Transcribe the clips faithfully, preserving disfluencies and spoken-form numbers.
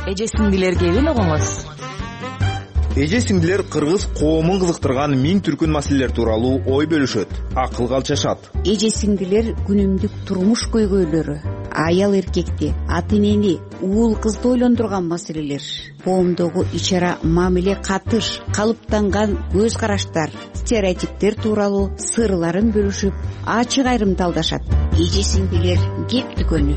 Эже сиңдилерге эбин огуңуз. Эже сиңдилер кыргыз коомун кызыктырган миң түркүн маселелер тууралуу ой бөлүшөт, акылга алчашат. Эже сиңдилер күнүмдүк турмуш көйгөйлөрү, аял эркекти, ата энени, уул кызды ойлондурган маселелер, коомдогу ич ара мамиле катыш, калыптанган көз караштар, стереотиптер тууралуу сырларын бөлүшүп, ачык айрымдалдашат. Эже сиңдилер кеп дүкөнү.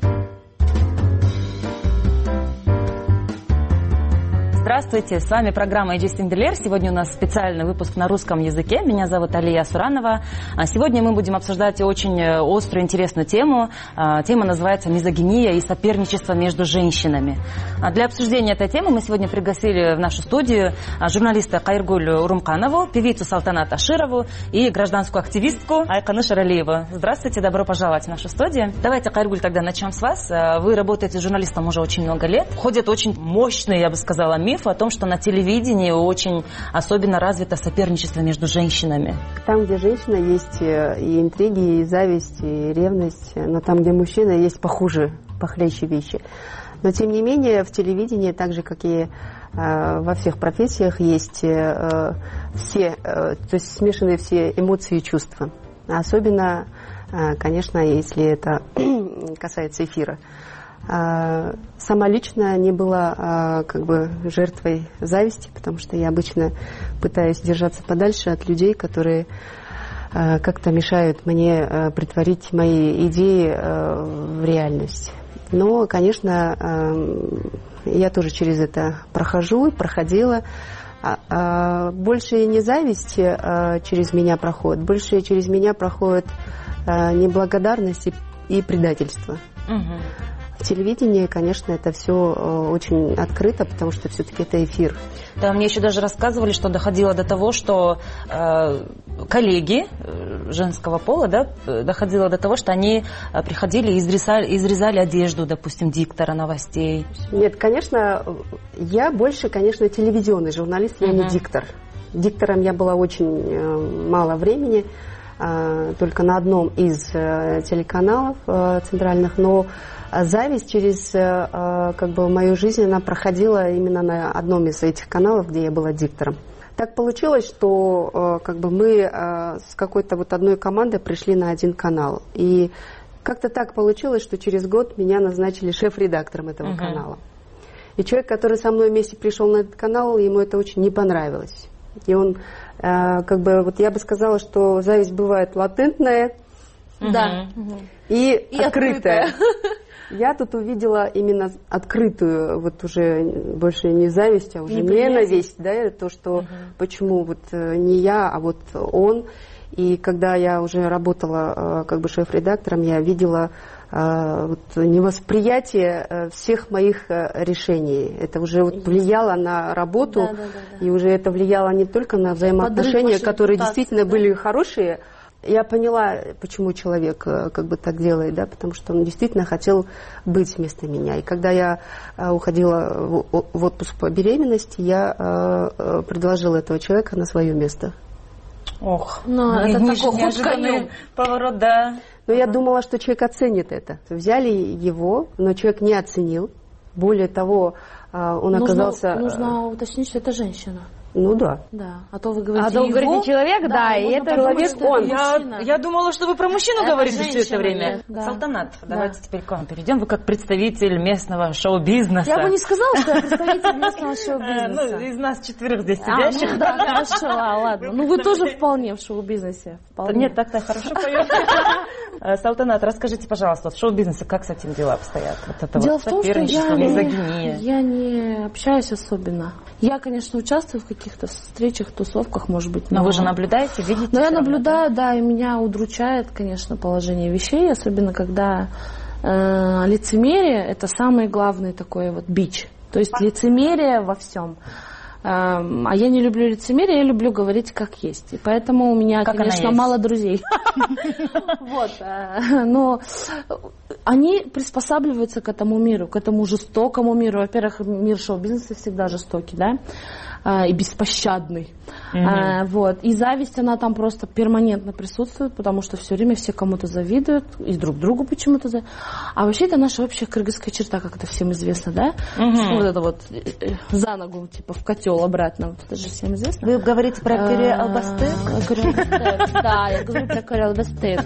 Здравствуйте, с вами программа «Эже сиңдилер». Сегодня у нас специальный выпуск на русском языке. Меня зовут Алия Суранова. Сегодня мы будем обсуждать очень острую, интересную тему. Тема называется «Мизогиния и соперничество между женщинами». Для обсуждения этой темы мы сегодня пригласили в нашу студию журналиста Кайыргуль Урумканову, певицу Салтанат Аширову и гражданскую активистку Айканы Шаралиеву. Здравствуйте, добро пожаловать в нашу студию. Давайте, Кайыргуль, тогда начнем с вас. Вы работаете журналистом уже очень много лет. Ходит очень мощный, я бы сказала, миф о том, что на телевидении очень особенно развито соперничество между женщинами. Там, где женщина, есть и интриги, и зависть, и ревность, но там, где мужчина, есть похуже, похлеще вещи. Но, тем не менее, в телевидении, так же, как и э, во всех профессиях, есть э, все, э, то есть смешанные все эмоции и чувства. Особенно, э, конечно, если это касается эфира. Сама лично не была как бы жертвой зависти, потому что я обычно пытаюсь держаться подальше от людей, которые как-то мешают мне претворить мои идеи в реальность. Но, конечно, я тоже через это прохожу, проходила. Больше не зависть через меня проходит, больше через меня проходит неблагодарность и предательство. Угу. В телевидении, конечно, это все очень открыто, потому что все-таки это эфир. Да, мне еще даже рассказывали, что доходило до того, что э, коллеги женского пола, да, доходило до того, что они приходили и изрезали, изрезали одежду, допустим, диктора новостей. Нет, конечно, я больше, конечно, телевизионный журналист, я uh-huh. не диктор. Диктором я была очень мало времени, только на одном из телеканалов центральных, но зависть через как бы, мою жизнь, она проходила именно на одном из этих каналов, где я была диктором. Так получилось, что как бы, мы с какой-то вот одной командой пришли на один канал. И как-то так получилось, что через год меня назначили шеф-редактором этого uh-huh. канала. И человек, который со мной вместе пришел на этот канал, ему это очень не понравилось. И он, как бы, вот я бы сказала, что зависть бывает латентная uh-huh. да, и, и открытая. Я тут увидела именно открытую, вот уже больше не зависть, а уже ненависть, да, то, что uh-huh. почему вот не я, а вот он. И когда я уже работала как бы шеф-редактором, я видела вот, невосприятие всех моих решений. Это уже вот влияло на работу, да, да, да, да. И уже это влияло не только на взаимоотношения, которые действительно да? были хорошие. Я поняла, почему человек как бы так делает, да, потому что он действительно хотел быть вместо меня. И когда я уходила в отпуск по беременности, я предложила этого человека на свое место. Ох, ну, это такой неожиданный поворот, да. Но я думала, что человек оценит это. Взяли его, но человек не оценил. Более того, он нужно, оказался... Нужно уточнить, что это женщина. Ну да. Да. А то вы говорите, а то вы его, говорите человек, да, да и это человек он. Я, я думала, что вы про мужчину это говорите женщина, все это время. Да. Салтанат, да. давайте теперь к вам перейдем. Вы как представитель местного шоу-бизнеса. Я бы не сказала, что я представитель местного шоу-бизнеса. Ну, из нас четверых здесь сидящих. А, ну, да, хорошо, ладно. Ну, вы тоже вполне в шоу-бизнесе. Нет, так-то хорошо поет. Салтанат, расскажите, пожалуйста, в шоу-бизнесе как с этим дела обстоят? Вот это Дело вот в том, что я, мизогиния. я не общаюсь особенно. Я, конечно, участвую в каких-то встречах, тусовках, может быть. Но, но вы же наблюдаете, видите? Но я наблюдаю, да, и меня удручает, конечно, положение вещей, особенно когда э, лицемерие – это самый главный такой вот бич. То есть лицемерие во всем. А я не люблю лицемерие, я люблю говорить как есть. И поэтому у меня, как конечно, мало друзей. Вот. Но они приспосабливаются к этому миру, к этому жестокому миру. Во-первых, мир шоу-бизнеса всегда жестокий, да, и беспощадный. Mm-hmm. А, вот. И зависть, она там просто перманентно присутствует, потому что все время все кому-то завидуют, и друг другу почему-то завидуют. А вообще это наша общая кыргызская черта, как это всем известно, да? Mm-hmm. Вот это вот за ногу, типа, в котел обратно. Вот это же всем известно. Вы говорите про Кюре Албастык? Да, я говорю про Кюре Албастык.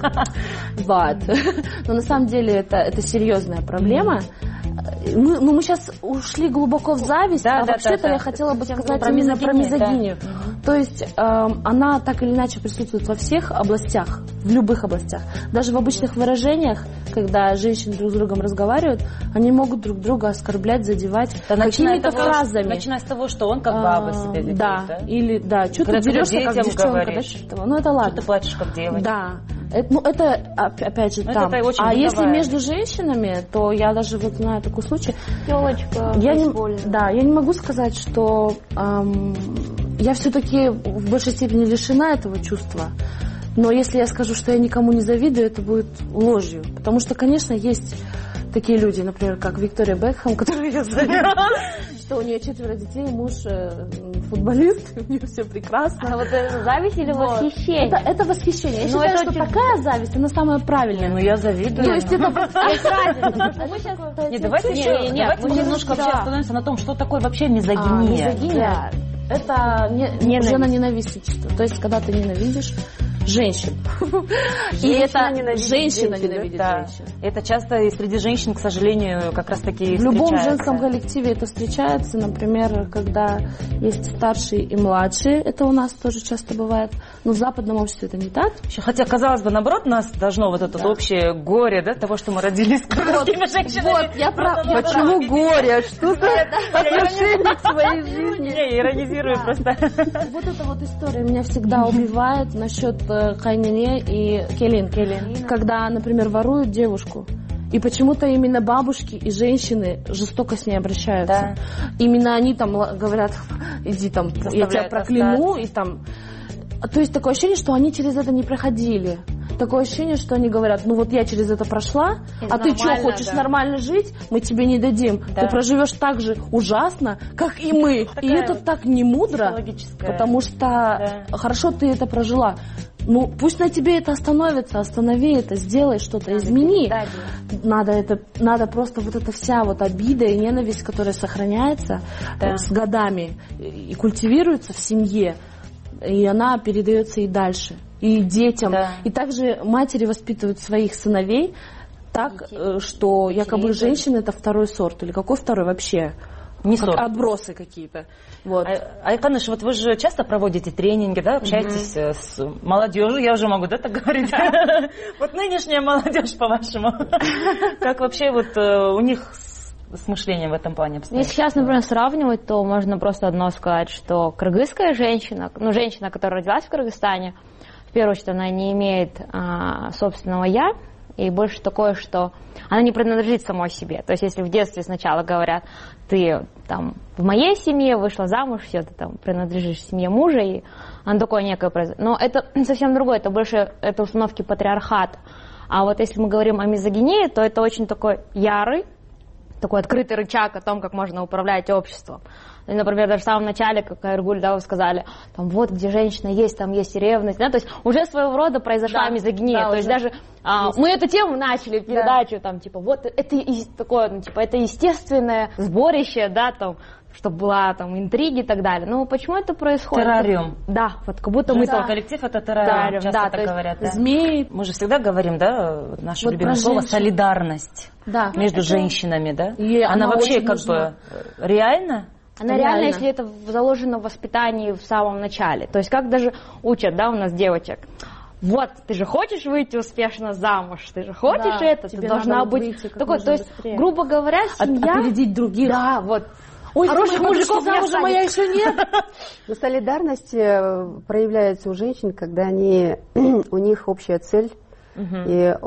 Вот. Но на самом деле это, это серьезная проблема. Мы, ну, мы сейчас ушли глубоко в зависть, да, а да, вообще-то да, да. я хотела бы сказать про именно про мизогинию. Да. То есть э, она так или иначе присутствует во всех областях, в любых областях. Даже в обычных выражениях, когда женщины друг с другом разговаривают, они могут друг друга оскорблять, задевать да, какими-то фразами. Начиная с того, что он как баба себя ведет. Да, да? Или да, что ты дерешься как девчонка, да, что-то. Ну это ладно. Что ты плачешь как девочка. Да. Это, ну, это, опять же, там. Это а если между женщинами, то я даже вот знаю такой случай. Девочка, я не, да, я не могу сказать, что эм, я все-таки в большей степени лишена этого чувства. Но если я скажу, что я никому не завидую, это будет ложью. Потому что, конечно, есть такие люди, например, как Виктория Бекхэм, которую я знаю, что у нее четверо детей, муж футболист, у нее все прекрасно. А вот это зависть или восхищение? Это, это восхищение. Я но считаю, что очень... такая зависть, она самая правильная. Ну я завидую. То есть это есть разница. Не, давайте еще, давайте мы немножко вообще остановимся на том, что такое вообще мизогиния. Мизогиния. Это уже на ненавистничество. То есть, когда ты ненавидишь женщин. И это женщина ненавидит женщин. Это часто и среди женщин, к сожалению, как раз таки встречается. В любом женском коллективе это встречается. Например, когда есть старшие и младшие. Это у нас тоже часто бывает. Но в западном обществе это не так. Хотя, казалось бы, наоборот, нас должно вот это да. общее горе, да, того, что мы родились с красивыми женщинами. Вот, я про... Почему горе? Что за отношение к своей жизни? Не, иронизирую просто. Вот эта вот история меня всегда убивает насчет Кайнине и Келин. Келин. Когда, например, воруют девушку. И почему-то именно бабушки и женщины жестоко с ней обращаются. Да. Именно они там говорят, иди там, я тебя прокляну. И там... То есть такое ощущение, что они через это не проходили. Такое ощущение, что они говорят, ну вот я через это прошла, и а ты что, хочешь да. нормально жить? Мы тебе не дадим. Да. Ты проживешь так же ужасно, как и мы. Такая и это так не мудро, потому что да. хорошо ты это прожила. Ну, пусть на тебе это остановится, останови это, сделай что-то, измени. Да, надо, это, надо просто вот эта вся вот обида и ненависть, которая сохраняется да. с годами и культивируется в семье, и она передается и дальше, и детям. Да. И также матери воспитывают своих сыновей так, детей. Что якобы детей. Женщина это второй сорт. Или какой второй вообще? Не как сорт. Отбросы какие-то. Вот. Айканыш, вот вы же часто проводите тренинги, да, общаетесь mm-hmm. с молодежью, я уже могу, да, так говорить? Вот нынешняя молодежь, по-вашему, как вообще вот у них с мышлением в этом плане обстоит? Если сейчас, например, сравнивать, то можно просто одно сказать, что кыргызская женщина, ну, женщина, которая родилась в Кыргызстане, в первую очередь, она не имеет а, собственного «я», и больше такое, что она не принадлежит самой себе. То есть, если в детстве сначала говорят, ты там в моей семье вышла замуж, все, ты там принадлежишь семье мужа, и она такое некое произошло. Но это совсем другое, это больше это установки патриархата. А вот если мы говорим о мизогинии, то это очень такой ярый, такой открытый рычаг о том, как можно управлять обществом. Например, даже в самом начале, как Айргуль, да, вы сказали, там вот где женщина есть, там есть и ревность, да, то есть уже своего рода произошла да, мизогиния, да, то есть даже а, мы эту тему начали, передачу, да. там, типа, вот это и, такое, ну, типа, это естественное сборище, да, там, чтобы была там интриги и так далее. Но почему это происходит? Террариум. Да, вот как будто Женский мы... коллектив это террариум, часто да, так говорят. Да. Змеи. Мы же всегда говорим, да, наше вот любимое слово солидарность да. между это... женщинами, да? И она, она вообще как нужна. бы реально? Она реально, реально, если это заложено в воспитании в самом начале. То есть как даже учат, да, у нас девочек. Вот, ты же хочешь выйти успешно замуж, ты же хочешь да, это, ты должна быть такой, то есть, быстрее. Грубо говоря, семья... Опередить других. Да, вот. Ой, хороших мужиков замужа моя еще нет. Но солидарность проявляется у женщин, когда они, у них общая цель, и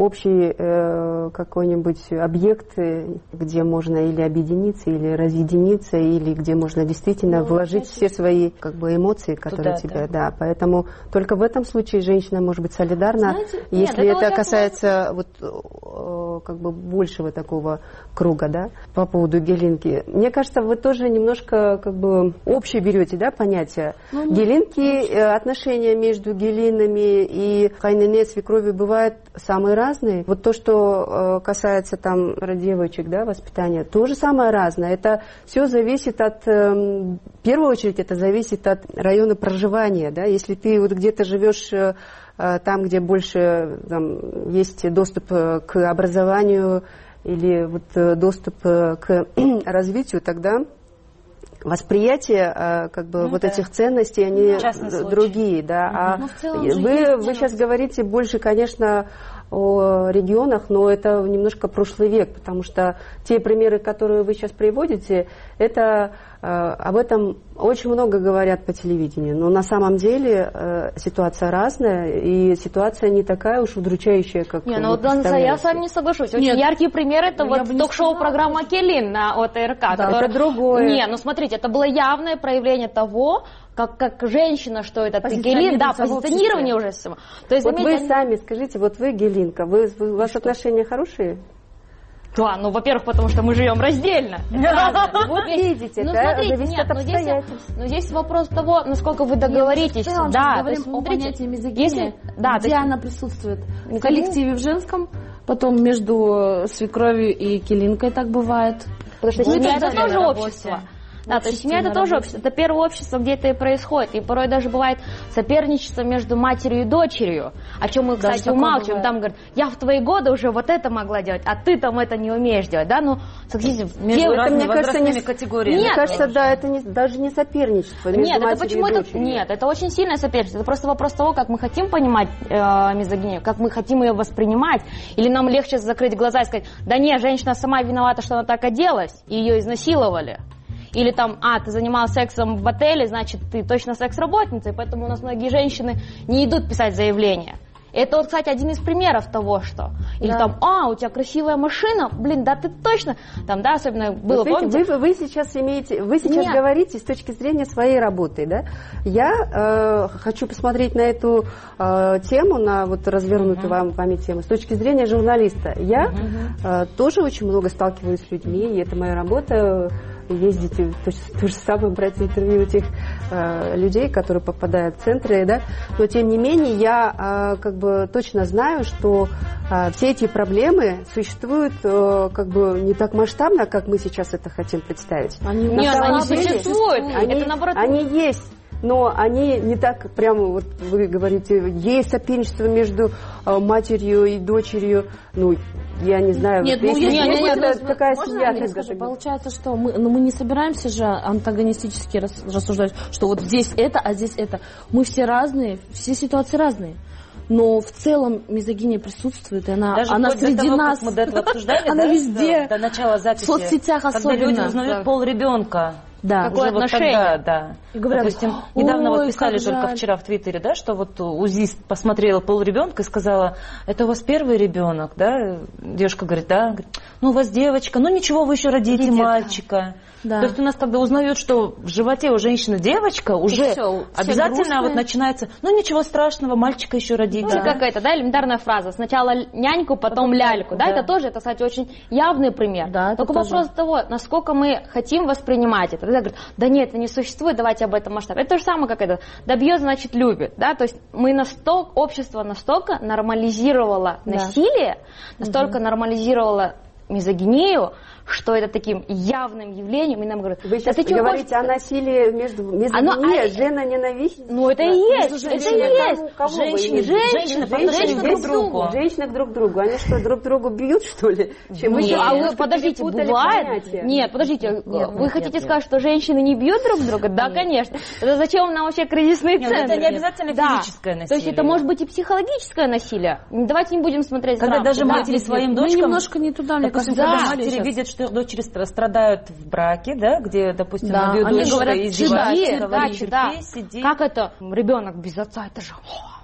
общий э, какой-нибудь объект, где можно или объединиться, или разъединиться, или где можно действительно ну, вложить все свои как бы, эмоции, которые Туда, тебя... Да. да, поэтому только в этом случае женщина может быть солидарна, Знаете, если нет, это, это касается вот, э, как бы большего такого круга, да, по поводу гелинки. Мне кажется, вы тоже немножко как бы общее берете, да, понятие. Ну, гелинки, э, отношения между гелинами и хайнене, свекровью бывают самые разные. Вот то, что э, касается там девочек, да, воспитания, тоже самое разное. Это все зависит от, э, в первую очередь, это зависит от района проживания, да. Если ты вот где-то живешь э, там, где больше там, есть доступ к образованию или вот доступ к развитию, тогда восприятие как бы ну, вот да. этих ценностей, они другие, да. Ну, а вы, вы сейчас говорите больше, конечно, о регионах, но это немножко прошлый век, потому что те примеры, которые вы сейчас приводите, это э, об этом очень много говорят по телевидению, но на самом деле э, ситуация разная, и ситуация не такая уж удручающая, как не, ну, я с вами не соглашусь. Очень Нет. яркий пример это вот ток-шоу программа «Келин» на ОТРК. Да, который... это другое. Не, ну смотрите, это было явное проявление того, как, как женщина, что это ты гелин, да, позиционирование уже. То есть, вот заметьте, вы они... сами скажите, вот вы гелинка, вы, вы, у вас что? Отношения хорошие? Да, ну, во-первых, потому что мы живем раздельно. Вот видите, да, зависит от обстоятельств. Но здесь вопрос того, насколько вы договоритесь. Да, говорим о понятии мизогинии, где она присутствует в коллективе в женском, потом между свекровью и келинкой так бывает. Потому что семья это тоже общество. Да, то есть семья это тоже общество, это первое общество, где это и происходит. И порой даже бывает соперничество между матерью и дочерью, о чем мы, кстати, умалчиваем. Там говорят, я в твои годы уже вот это могла делать, а ты там это не умеешь делать, да? Ну, согласитесь, между это, мне кажется, не категориями. Мне кажется, да, это не, даже не соперничество между Нет, матерью это почему и дочерью. Это, нет, это очень сильное соперничество. Это просто вопрос того, как мы хотим понимать э, мизогинию, как мы хотим ее воспринимать, или нам легче закрыть глаза и сказать, да нет, женщина сама виновата, что она так оделась, и ее изнасиловали. Или там, а, ты занималась сексом в отеле, значит, ты точно секс-работница, и поэтому у нас многие женщины не идут писать заявления. Это вот, кстати, один из примеров того, что... Или да. там, а, у тебя красивая машина, блин, да ты точно... Там, да, особенно было, вы, помните? Вы, вы сейчас имеете... Вы сейчас Нет. говорите с точки зрения своей работы, да? Я э, хочу посмотреть на эту э, тему, на вот развернутую uh-huh. вам, вами тему, с точки зрения журналиста. Я uh-huh. э, тоже очень много сталкиваюсь с людьми, и это моя работа... ездить, то, то же самое, брать интервью у тех э, людей, которые попадают в центры, да, но тем не менее я э, как бы точно знаю, что э, все эти проблемы существуют э, как бы не так масштабно, как мы сейчас это хотим представить. Они, Нет, они существуют, они, это наоборот... они есть. Но они не так прямо, вот вы говорите, есть соперничество между э, матерью и дочерью, ну, я не знаю. Нет, вот, ну, если нет, нет, нет, нет, такая можно семья. я скажу? Получается, что мы, ну, мы не собираемся же антагонистически рассуждать, что вот здесь это, а здесь это. Мы все разные, все ситуации разные. Но в целом мизогиния присутствует, и она, Даже она среди того, нас, мы до этого обсуждали, она да, везде, до, до начала записи, в соцсетях особенно. Когда люди узнают да. пол ребенка. Да, какое уже отношение. Вот тогда, да. И говорят, допустим, недавно вот писали только жаль. вчера в Твиттере, да, что вот УЗИст посмотрела пол ребенка и сказала, это у вас первый ребенок, да? Девушка говорит, да. Ну, у вас девочка, ну ничего, вы еще родите Родите. мальчика. Да. То есть у нас когда узнают, что в животе у женщины девочка, уже все, обязательно все вот начинается, ну ничего страшного, мальчика еще родить. Ну, да. Какая-то, да, элементарная фраза. Сначала няньку, потом, потом ляльку. Да, да, это тоже, это, кстати, очень явный пример. Да, только вопрос того, насколько мы хотим воспринимать это. Когда говорят, да нет, это не существует, давайте об этом масштабе. Это то же самое, как это. Да бьет, значит, любит. Да? То есть мы настолько, общество настолько нормализировало да. насилие, настолько угу. нормализировало мизогинию, что это таким явным явлением, и нам говорят... Вы сейчас да говорите о насилии между мизогинией, а... жена-ненависть. Ну, это и есть, это и есть. Женщины, женщины, женщины друг к другу. Женщины друг к другу. Они что, друг другу бьют, что ли? Чем вы а вы, подождите, бывает? Нет, подождите, вы хотите сказать, что женщины не бьют друг друга? Да, конечно. Это зачем нам вообще кризисные центры? Это не обязательно физическое насилие. То есть это может быть и психологическое насилие. Давайте не будем смотреть когда даже матери своим дочкам... Мы немножко не туда, мне кажется, матери видят, что их дочери страдают в браке, да, где, допустим, да, они говорят, издеваются, да, да, сиди. Как это ребенок без отца, это же...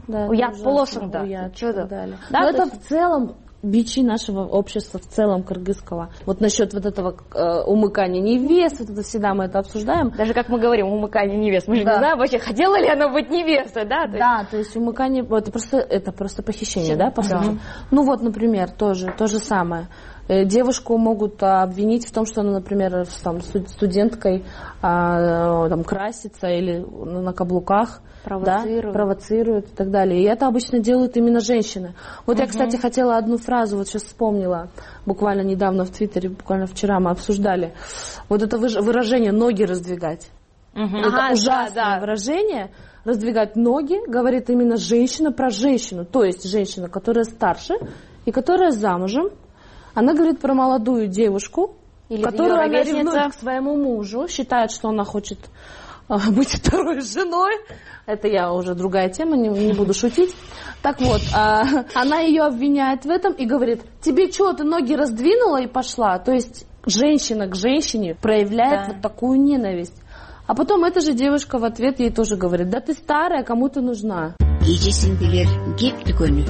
да. Уят это полосың да. Уят, Чё и так да. далее. Да, Но то это есть- в целом бичи нашего общества, в целом кыргызского. Вот насчет вот этого э, умыкания невест, вот это всегда мы это обсуждаем. Даже как мы говорим, умыкание невест. Мы же Да. не знаем вообще, хотела ли она быть невестой, да? То есть- Да, то есть умыкание, вот, это просто, это просто похищение, да, по Да. сути? Ну вот, например, тоже, то же самое. Э, Девушку могут а, обвинить в том, что она, например, с, там, студ- студенткой а, там, красится или на каблуках. Провоцирует. Да, провоцирует и так далее. И это обычно делают именно женщины. Вот я, кстати, хотела одну фразу, вот сейчас вспомнила, буквально недавно в Твиттере, буквально вчера мы обсуждали. Вот это выж- выражение «ноги раздвигать». Мгм. Это Ага, ужасное да, да. выражение. Раздвигать ноги говорит именно женщина про женщину. То есть женщина, которая старше и которая замужем. Она говорит про молодую девушку, Или которую её она ровесница. ревнует к своему мужу, считает, что она хочет а, быть второй женой. Это я уже другая тема, не, не буду шутить. Так вот, а, она ее обвиняет в этом и говорит: тебе что, ты ноги раздвинула и пошла? То есть женщина к женщине проявляет Да. вот такую ненависть. А потом эта же девушка в ответ ей тоже говорит: да ты старая, кому ты нужна? эжесиңдилер кеп дүкөнү.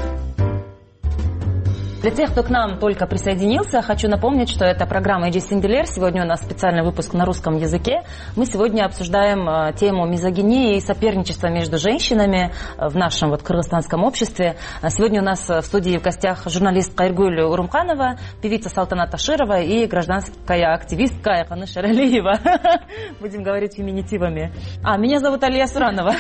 Для тех, кто к нам только присоединился, хочу напомнить, что это программа «Эджи Синделер». Сегодня у нас специальный выпуск на русском языке. Мы сегодня обсуждаем э, тему мизогинии и соперничества между женщинами э, в нашем вот кыргызстанском обществе. А сегодня у нас в студии в гостях журналист Кайргуль Урумханова, певица Салтанат Таширова и гражданская активистка Айканы Шаралиева. Будем говорить феминитивами. А, меня зовут Алия Суранова.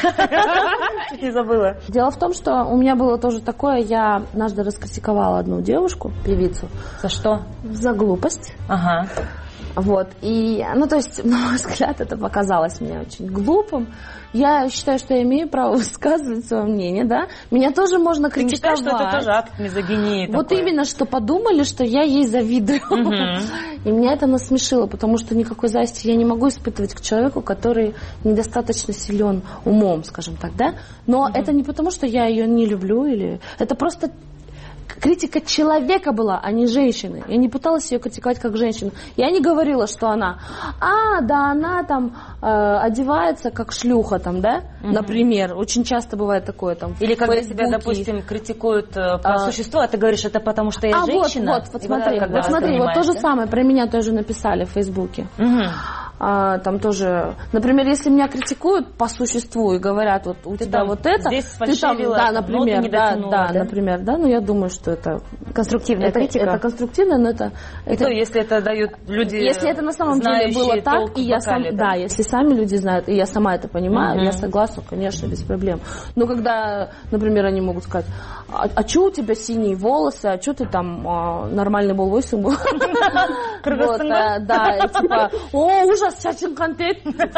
Чуть не забыла. Дело в том, что у меня было тоже такое, я однажды раскритиковала одну девушку, певицу, За что? за глупость. Ага. Вот, и, ну, то есть, на мой взгляд, это показалось мне очень глупым. Я считаю, что я имею право высказывать свое мнение, да. Меня тоже можно Ты не считаешь, критиковать. что это тоже акт мизогинии? Вот такой? именно, что подумали, что я ей завидую. Мгм. И меня это насмешило, потому что никакой зависти я не могу испытывать к человеку, который недостаточно силен умом, скажем так, да. Но это не потому, что я ее не люблю, или это просто критика человека была, а не женщины. Я не пыталась ее критиковать как женщину. Я не говорила, что она, а, да, она там э, одевается как шлюха, там, да, например. Очень часто бывает такое там. в Или когда тебя, Фейсбуке. допустим, критикуют э, по А. существу, а ты говоришь, это потому что я А женщина? вот, вот, вот И смотри, как вот бы смотри, вот то же воспринимаешь, да? самое про меня тоже написали в Фейсбуке. Мгм. А, там тоже, например, если меня критикуют по существу и говорят, вот у Ты тебя там вот это, здесь ты там, сфальшивила, да, там например, ноты не да, дотянула, да, да? например, да, но я думаю, что это Конструктивная это, критика. это конструктивно, но это, И это то, если это дают люди, если это на самом деле знающие было так, толк и в я сам, вокале, да, если сами люди знают, и я сама это понимаю, Мгм. я согласна, конечно, без проблем. Но когда, например, они могут сказать, а, а что у тебя синие волосы, а что ты там а, нормальный был восемь был? Кыргызстанда? Да, и типа, о, ужас, чачин контент.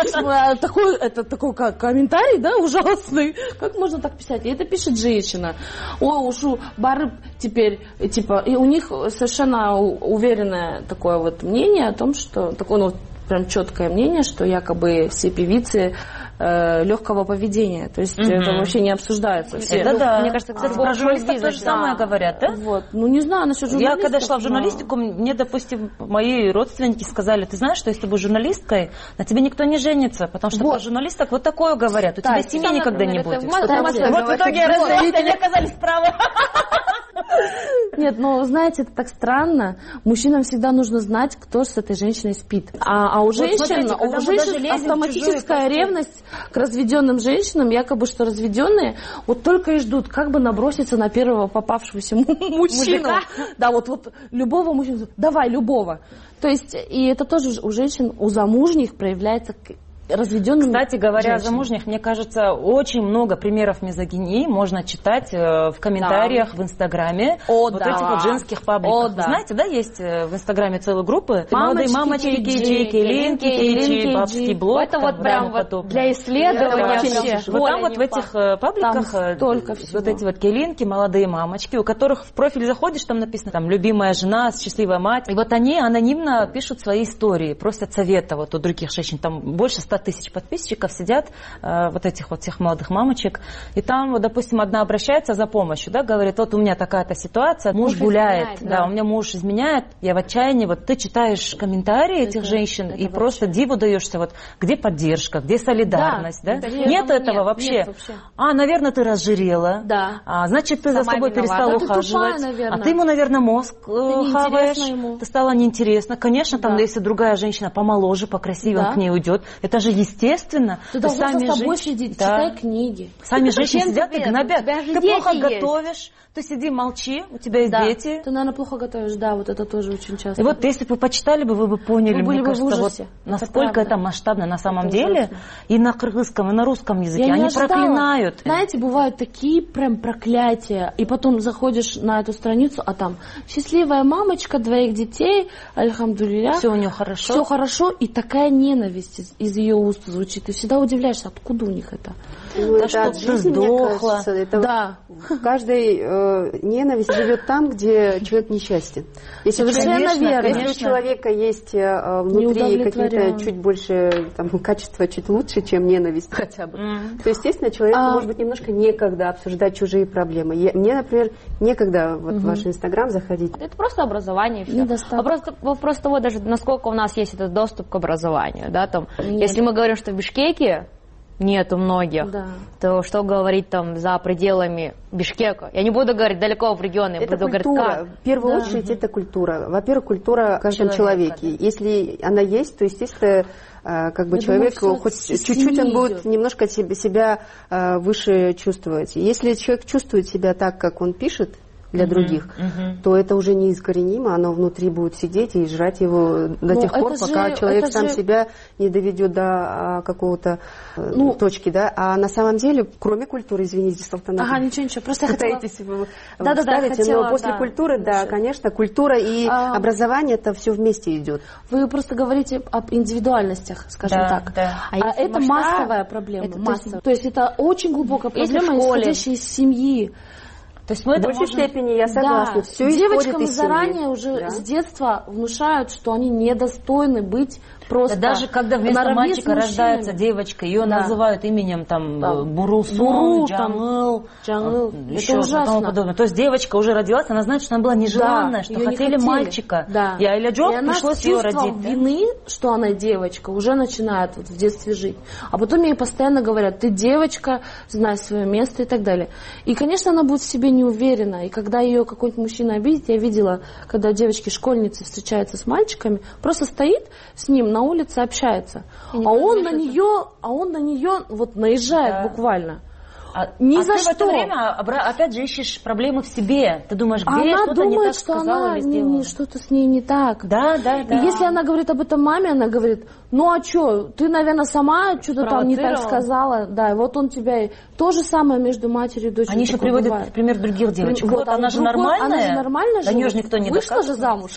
Такой, это такой как комментарий, да, ужасный. Как можно так писать? И это пишет женщина. О, ушу, барып теперь, типа, и у них совершенно у- уверенное такое вот мнение о том, что, такое, ну, прям четкое мнение, что якобы все певицы э, легкого поведения. То есть Мгм. это вообще не обсуждается. Все. Это да. Мне кажется, Кстати, это про журналистов то бизнес, же да. самое говорят, да? Вот. Ну, не знаю насчет Я журналистов. когда шла в но- журналистику, мне, допустим, мои родственники сказали, ты знаешь, что если ты будешь журналисткой, на тебе никто не женится, потому что Вот. про журналисток вот такое говорят, у тебя Кстати, семьи никогда не это будет. в Москве Вот в итоге я Вот. развелась, они оказались правы. Нет, ну, знаете, это так странно. Мужчинам всегда нужно знать, кто с этой женщиной спит. А, а у женщин, смотрите, когда у мы даже женщин лезем в чужую автоматическая постель. ревность к разведенным женщинам, якобы что разведенные вот только и ждут, как бы наброситься на первого попавшегоося му- мужчину. Да, вот, вот любого мужчину. Давай, любого. То есть, и это тоже у женщин, у замужних проявляется к разведенным Кстати говоря, о женщинам. замужних, мне кажется, очень много примеров мизогинии можно читать э, в комментариях в Инстаграме. О, вот да. этих вот женских пабликов. О, Вы да. знаете, да, есть э, в Инстаграме целые группы. Мамочки, Молодые мамочки, кей джи, кейджи, кейлинки, кейлинки, кейджи, бабский кейджи. блог. Это там, вот да, прям и вот подобное. для исследования. Это прям вообще. Вот поле там вот не в этих э, пабликах Там э, столько вот всего. эти вот кейлинки, молодые мамочки, у которых в профиль заходишь, там написано там любимая жена, счастливая мать. И вот они анонимно пишут свои истории, просят совета вот у других женщин. Там больше ста ста тысяч подписчиков сидят, э, вот этих вот всех молодых мамочек, и там, вот, допустим, одна обращается за помощью, да, говорит, вот у меня такая-то ситуация, муж, муж гуляет, изменяет, да, да, у меня муж изменяет, я в отчаянии, вот ты читаешь комментарии это, этих женщин и вообще просто диву даешься, вот где поддержка, где солидарность, да? да? Нет, нет этого нет, вообще. Нет вообще. А, наверное, ты разжирела, да. а, значит, ты Сама за собой виновата. перестала да, ухаживать, ты тупая, а ты ему, наверное, мозг э, хаваешь, ему. ты стала неинтересна. Конечно, там, да. если другая женщина помоложе, покрасивее, да. он к ней уйдет, это же естественно. Ты должна с тобой сидеть, да. читай книги. Сами женщины сидят и гнобят. Ты плохо готовишь, ты сиди, молчи, у тебя есть да. дети. Ты, наверное, плохо готовишь, да, вот это тоже очень часто. И вот если бы вы почитали бы, вы бы поняли, мне кажется, вот насколько это масштабно на самом деле. И на кыргызском, и на русском языке. Они проклинают. Знаете, бывают такие прям проклятия. И потом заходишь на эту страницу, а там счастливая мамочка двоих детей, альхамдулилля. Все у нее хорошо. Все хорошо, и такая ненависть из, из ее уст звучит. Ты всегда удивляешься, откуда у них это. Ну, да, это от жизни, сдохла. Кажется, это да. Каждый э, ненависть живет там, где человек несчастен. Если, конечно, верно, если у человека есть э, внутри какие-то чуть больше там, качества, чуть лучше, чем ненависть хотя бы, mm. то, естественно, человеку а... может быть немножко некогда обсуждать чужие проблемы. Я, мне, например, некогда вот, mm-hmm. в ваш Инстаграм заходить. Это просто образование. Все. Вопрос, вопрос того, даже насколько у нас есть этот доступ к образованию. Да, там, если мы говорим, что в Бишкеке нет у многих, да. то что говорить там за пределами Бишкека? Я не буду говорить далеко в регионе, я это буду культура. говорить как. В первую да. очередь угу. это культура. Во-первых, культура в каждом человеке. Да. Если она есть, то, естественно, как бы я человек, думаю, хоть чуть-чуть он будет идет. немножко себя, себя выше чувствовать. Если человек чувствует себя так, как он пишет, для uh-huh, других, uh-huh. то это уже неискоренимо, оно внутри будет сидеть и жрать его до Но тех пор, пока же, человек сам же... себя не доведет до а, какого-то ну, точки, да. А на самом деле, кроме культуры, извините, Салтанат, ага, ничего, ничего, просто пытаетесь вы да, да, да, хотела, но после да, культуры, да, конечно, культура и а, образование, это все вместе идет. Вы просто говорите об индивидуальностях, скажем да, так. Да. А, а это масштаб, массовая проблема. Это, массовая. То, есть, то есть это очень глубокая проблема, исходящая из семьи. То есть, ну, это в большей можно... степени я согласна. Да. Все девочкам заранее уже да. с детства внушают, что они недостойны быть просто. Да, даже когда вместо мальчика рождается девочка, ее да. называют именем там да. Бурусу, Буру, Джангыл, Джангыл. еще тому подобное. То есть девочка уже родилась, она знает, что она была нежеланная, да, что хотели, хотели мальчика. Да. И Айля Джок пришлось ее родить. И она с чувством вины, что она девочка, уже начинает вот в детстве жить. А потом ей постоянно говорят, ты девочка, знай свое место и так далее. И, конечно, она будет в себе не уверена. И когда ее какой-нибудь мужчина обидит, я видела, когда девочки-школьницы встречаются с мальчиками, просто стоит с ним на улице, общается. А он на нее, а он на нее вот наезжает да. буквально. А, Ни а за ты что. в это время опять же ищешь проблемы в себе. Ты думаешь, где я что-то думает, не так что сказала она, или сделала? Не, что-то с ней не так. Да, да, да. И если она говорит об этом маме, она говорит, ну а что, ты, наверное, сама что-то там не так сказала. Да, и вот он тебя... То же самое между матерью и дочерью. Они еще приводят бывает. в пример других девочек. Вот, вот она же нормальная. Она же нормальная. Да нее же никто не доказывает. Вышла же замуж.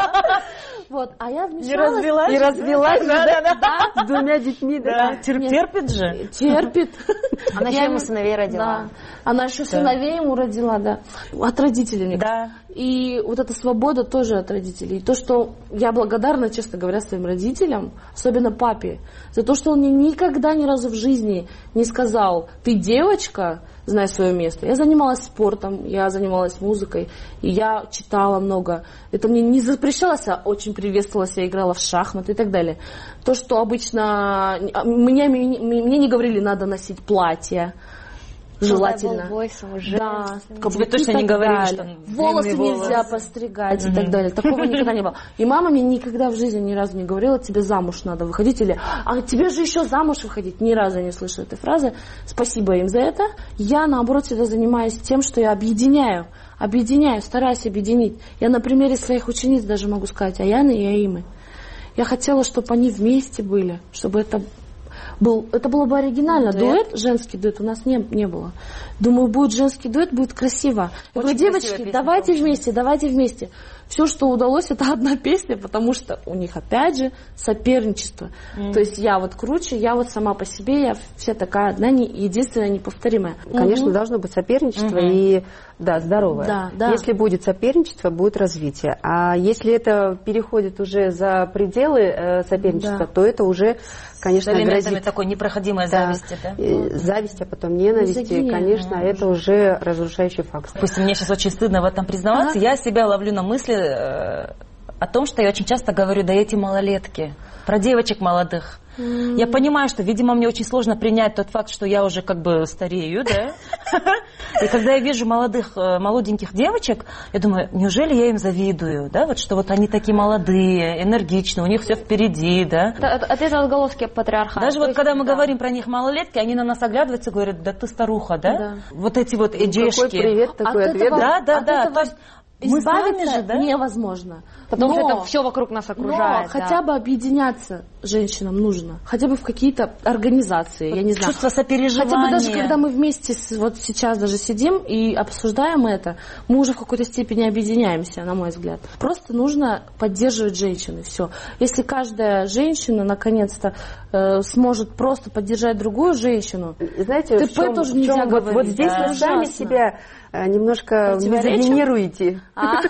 Вот, а я вмешалась. Не развелась. Да, да, да. С двумя детьми. Да. Терпит же. Терпит. Она еще ему сыновей родила. Она еще сыновей ему родила, да. От родителей, мне кажется. И вот эта свобода тоже от родителей. И то, что я благодарна, честно говоря, своим родителям, особенно папе, за то, что он мне никогда ни разу в жизни не сказал, ты девочка, знай свое место. Я занималась спортом, я занималась музыкой, и я читала много. Это мне не запрещалось, а очень приветствовалось, я играла в шахматы и так далее. То, что обычно мне, мне не говорили, надо носить платье. Желательно. Да. Тебе точно не говорили, что волосы нельзя постригать и так далее. Такого никогда не было. И мама мне никогда в жизни ни разу не говорила, тебе замуж надо выходить, или а тебе же еще замуж выходить. Ни разу не слышала этой фразы. Спасибо им за это. Я, наоборот, всегда занимаюсь тем, что я объединяю. Объединяю, стараюсь объединить. Я на примере своих учениц даже могу сказать, Аяны и Аимы. Я хотела, чтобы они вместе были, чтобы это... Был, это было бы оригинально. Дуэт. дуэт, женский дуэт у нас не, не было. Думаю, будет женский дуэт, будет красиво. Я говорю, девочки, давайте вместе, давайте вместе. все, что удалось, это одна песня, потому что у них опять же соперничество. Mm. То есть я вот круче, я вот сама по себе, я вся такая одна, не, единственная, неповторимая. Конечно, mm-hmm. должно быть соперничество mm-hmm. и, да, здоровое. Да, да. Если будет соперничество, будет развитие. А если это переходит уже за пределы э, соперничества, да. то это уже, конечно, грозит такой непроходимой да, зависти, да? Зависть, а потом ненависти, Мизогиния, конечно, да, это уже разрушающий фактор. Допустим, мне сейчас очень стыдно в этом признаваться, ага. я себя ловлю на мысли э, о том, что я очень часто говорю, да эти малолетки, про девочек молодых. Mm. Я понимаю, что, видимо, мне очень сложно принять тот факт, что я уже как бы старею, да? И когда я вижу молодых, молоденьких девочек, я думаю, неужели я им завидую, да? Вот что вот они такие молодые, энергичные, у них все впереди, да? Это, это отголоски патриархата. Даже вот когда мы да. говорим про них малолетки, они на нас оглядываются и говорят, да ты старуха, да? да. Вот эти вот эджешки. Какой привет, такой от ответ. Этого, да, да, да. Этого... Мы избавиться же, да? невозможно. Потому но, что это все вокруг нас окружает. Но да. хотя бы объединяться женщинам нужно. Хотя бы в какие-то организации, вот я не знаю. Чувство сопереживания. Хотя бы даже когда мы вместе с, вот сейчас даже сидим и обсуждаем это, мы уже в какой-то степени объединяемся, на мой взгляд. Просто нужно поддерживать женщин, и все. Если каждая женщина наконец-то э, сможет просто поддержать другую женщину, знаете, ТП чем, тоже нельзя чем, говорить. Вот здесь да, вы сами себя немножко мизогенируете.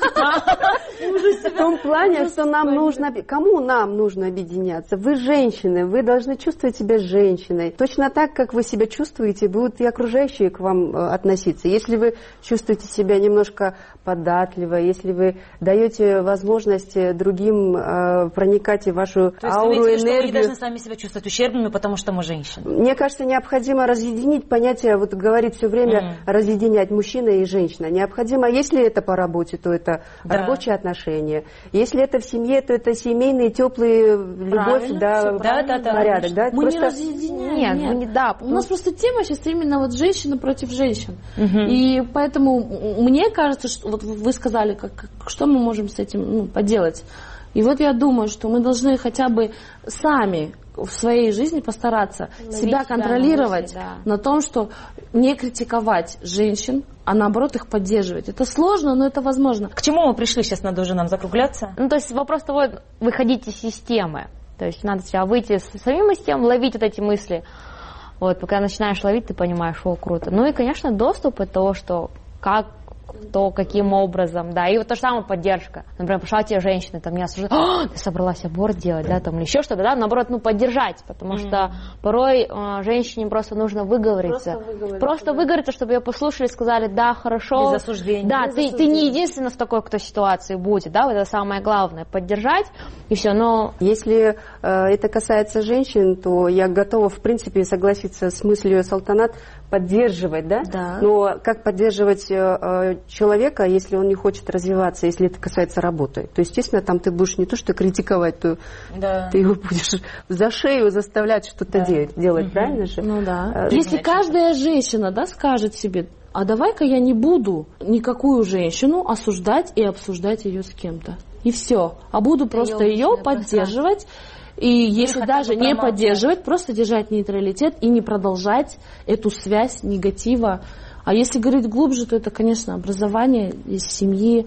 В том плане, что нам нужно... Кому нам нужно объединяться? Вы женщины, вы должны чувствовать себя женщиной. Точно так, как вы себя чувствуете, будут и окружающие к вам относиться. Если вы чувствуете себя немножко податливо, если вы даете возможность другим проникать в вашу ауру, энергию... То есть мы не должны сами себя чувствовать ущербными, потому что мы женщины? Мне кажется, необходимо разъединить понятие, вот говорит все время, разъединять мужчину и женщина. Необходимо, если это по работе, то это да. рабочие отношения. Если это в семье, то это семейные, теплые, любовь, да, да, да, да, порядок. Да? Мы просто... не разъединяем. Нет, нет. Мы не, да, У нас просто тема сейчас именно вот женщина против женщин. Угу. И поэтому мне кажется, что вот вы сказали, как, что мы можем с этим ну, поделать. И вот я думаю, что мы должны хотя бы сами в своей жизни постараться Ловить себя контролировать себя на, мысли, да. на том, что не критиковать женщин, а наоборот их поддерживать. Это сложно, но это возможно. К чему мы пришли? Сейчас надо уже нам закругляться. Ну, то есть вопрос того, выходить из системы. То есть надо сначала выйти с самим из системы, ловить вот эти мысли. Вот, пока начинаешь ловить, ты понимаешь, о, круто. Ну и, конечно, доступ от того, что как то, каким образом, да, и вот то же самое поддержка. Например, пошла тебе женщина, там, меня осуждают, а, ты собралась аборт делать, да, там, или еще что-то, да, наоборот, ну, поддержать, потому mm-hmm. что порой э, женщине просто нужно выговориться. Просто выговориться, просто да. выговориться, чтобы ее послушали, сказали, да, хорошо. Без осуждения. Да, Без ты, осуждения. ты не единственная в такой кто ситуации будет, да, вот это самое главное, поддержать, и все, но... Если э, это касается женщин, то я готова, в принципе, согласиться с мыслью Салтанат, поддерживать, да? Да. Но как поддерживать э, человека, если он не хочет развиваться, если это касается работы? То, естественно, там ты будешь не то что критиковать, то да. ты его будешь за шею заставлять что-то да. делать, делать угу. правильно же? Ну да. Э, если каждая женщина, да, скажет себе, а давай-ка я не буду никакую женщину осуждать и обсуждать ее с кем-то. И все. А буду просто ее, ее поддерживать. И если даже не поддерживать, просто держать нейтралитет и не продолжать эту связь негатива. А если говорить глубже, то это, конечно, образование из семьи.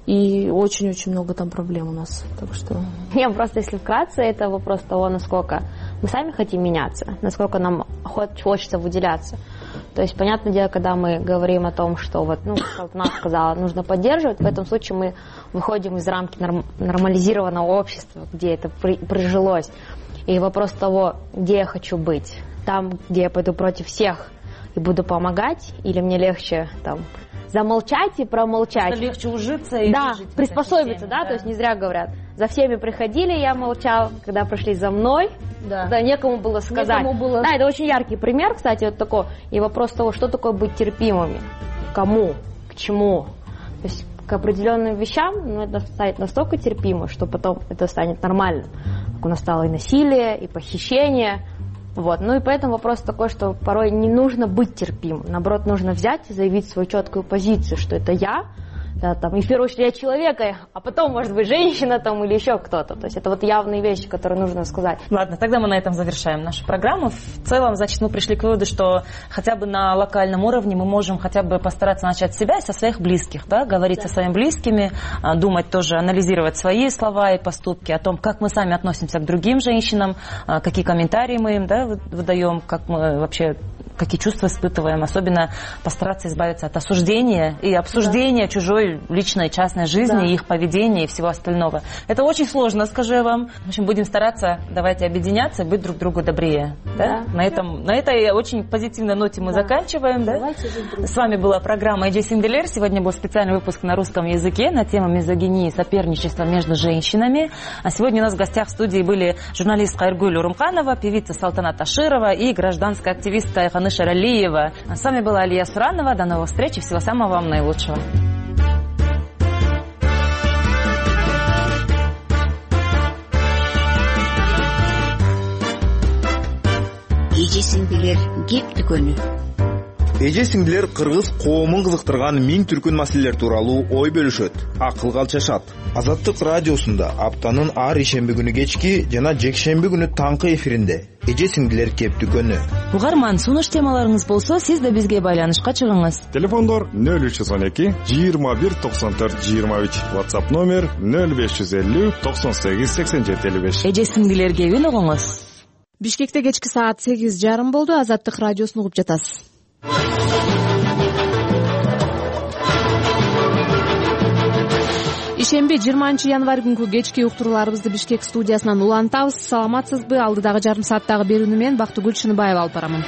И очень-очень много там проблем у нас. Так что... Я просто, если вкратце, это вопрос того, насколько мы сами хотим меняться, насколько нам хочется выделяться. То есть, понятное дело, когда мы говорим о том, что, вот, ну, как она сказала, нужно поддерживать, в этом случае мы выходим из рамки норм- нормализированного общества, где это при- прижилось. И вопрос того, где я хочу быть. Там, где я пойду против всех и буду помогать, или мне легче там... замолчать и промолчать. Что легче ужиться и да, жить приспособиться, системе, да? да, то есть не зря говорят. За всеми приходили, я молчал, когда пришли за мной, да, да некому было сказать. Некому было... Да, это очень яркий пример, кстати, вот такой. И вопрос того, что такое быть терпимыми, кому, к чему. То есть к определенным вещам, ну, это станет настолько терпимо, что потом это станет нормальным. Как у нас стало и насилие, и похищение. Вот. Ну и поэтому вопрос такой, что порой не нужно быть терпимым. Наоборот, нужно взять и заявить свою четкую позицию, что это я да, там, и в первую очередь от человека, а потом, может быть, женщина там или еще кто-то. То есть это вот явные вещи, которые нужно сказать. Ладно, тогда мы на этом завершаем нашу программу. В целом, значит, мы пришли к выводу, что хотя бы на локальном уровне мы можем хотя бы постараться начать с себя и со своих близких, да, говорить да. со своими близкими, думать тоже, анализировать свои слова и поступки, о том, как мы сами относимся к другим женщинам, какие комментарии мы им, да, выдаем, как мы вообще, какие чувства испытываем, особенно постараться избавиться от осуждения и обсуждения да. чужой личной, частной жизни, да. их поведения и всего остального. Это очень сложно, скажу я вам. В общем, будем стараться, давайте объединяться, быть друг другу добрее. Да? Да. На, этом, на этой очень позитивной ноте мы да. заканчиваем. Да? С вами была программа «Эджи Синделер». Сегодня был специальный выпуск на русском языке на тему мизогинии и соперничества между женщинами. А сегодня у нас в гостях в студии были журналистка Айргуль Урумханова, певица Салтанат Аширова и гражданская активистка Айханыш Аралиева. А с вами была Алия Суранова. До новых встреч и всего самого вам наилучшего. Эже сиңдилер кеп дүкөнү. Эже сиңдилер кыргыз коомун кызыктырган миң түркүн маселелер тууралуу ой бөлүшөт, акылга алчашат. Азаттык радиосунда аптанын ар ишемби күнү кечки жана жекшемби күнү таңкы эфиринде Эже сиңдилер кеп дүкөнү. Угарман, сунуш темаларыңыз болсо, сиз да бизге байланышка чыгыңыз. Телефондор нөл үч жүз он эки жыйырма бир токсон төрт жыйырма үч, WhatsApp номер нөл беш жүз элүү токсон сегиз сексен жети элүү беш. Эже сиңдилерге үн угуңуз. Бишкекте кечки саат сегиз жарым болду. Азаттык радиосун угуп жатасыз. Ишемби жыйырманчы январь күнкү кечки уктурууларыбызды Бишкек студиясынан улантабыз. Саламатсызбы? Алдыдагы жарым сааттагы берүүнү мен Бактыгүл Шыныбаева алып барамын.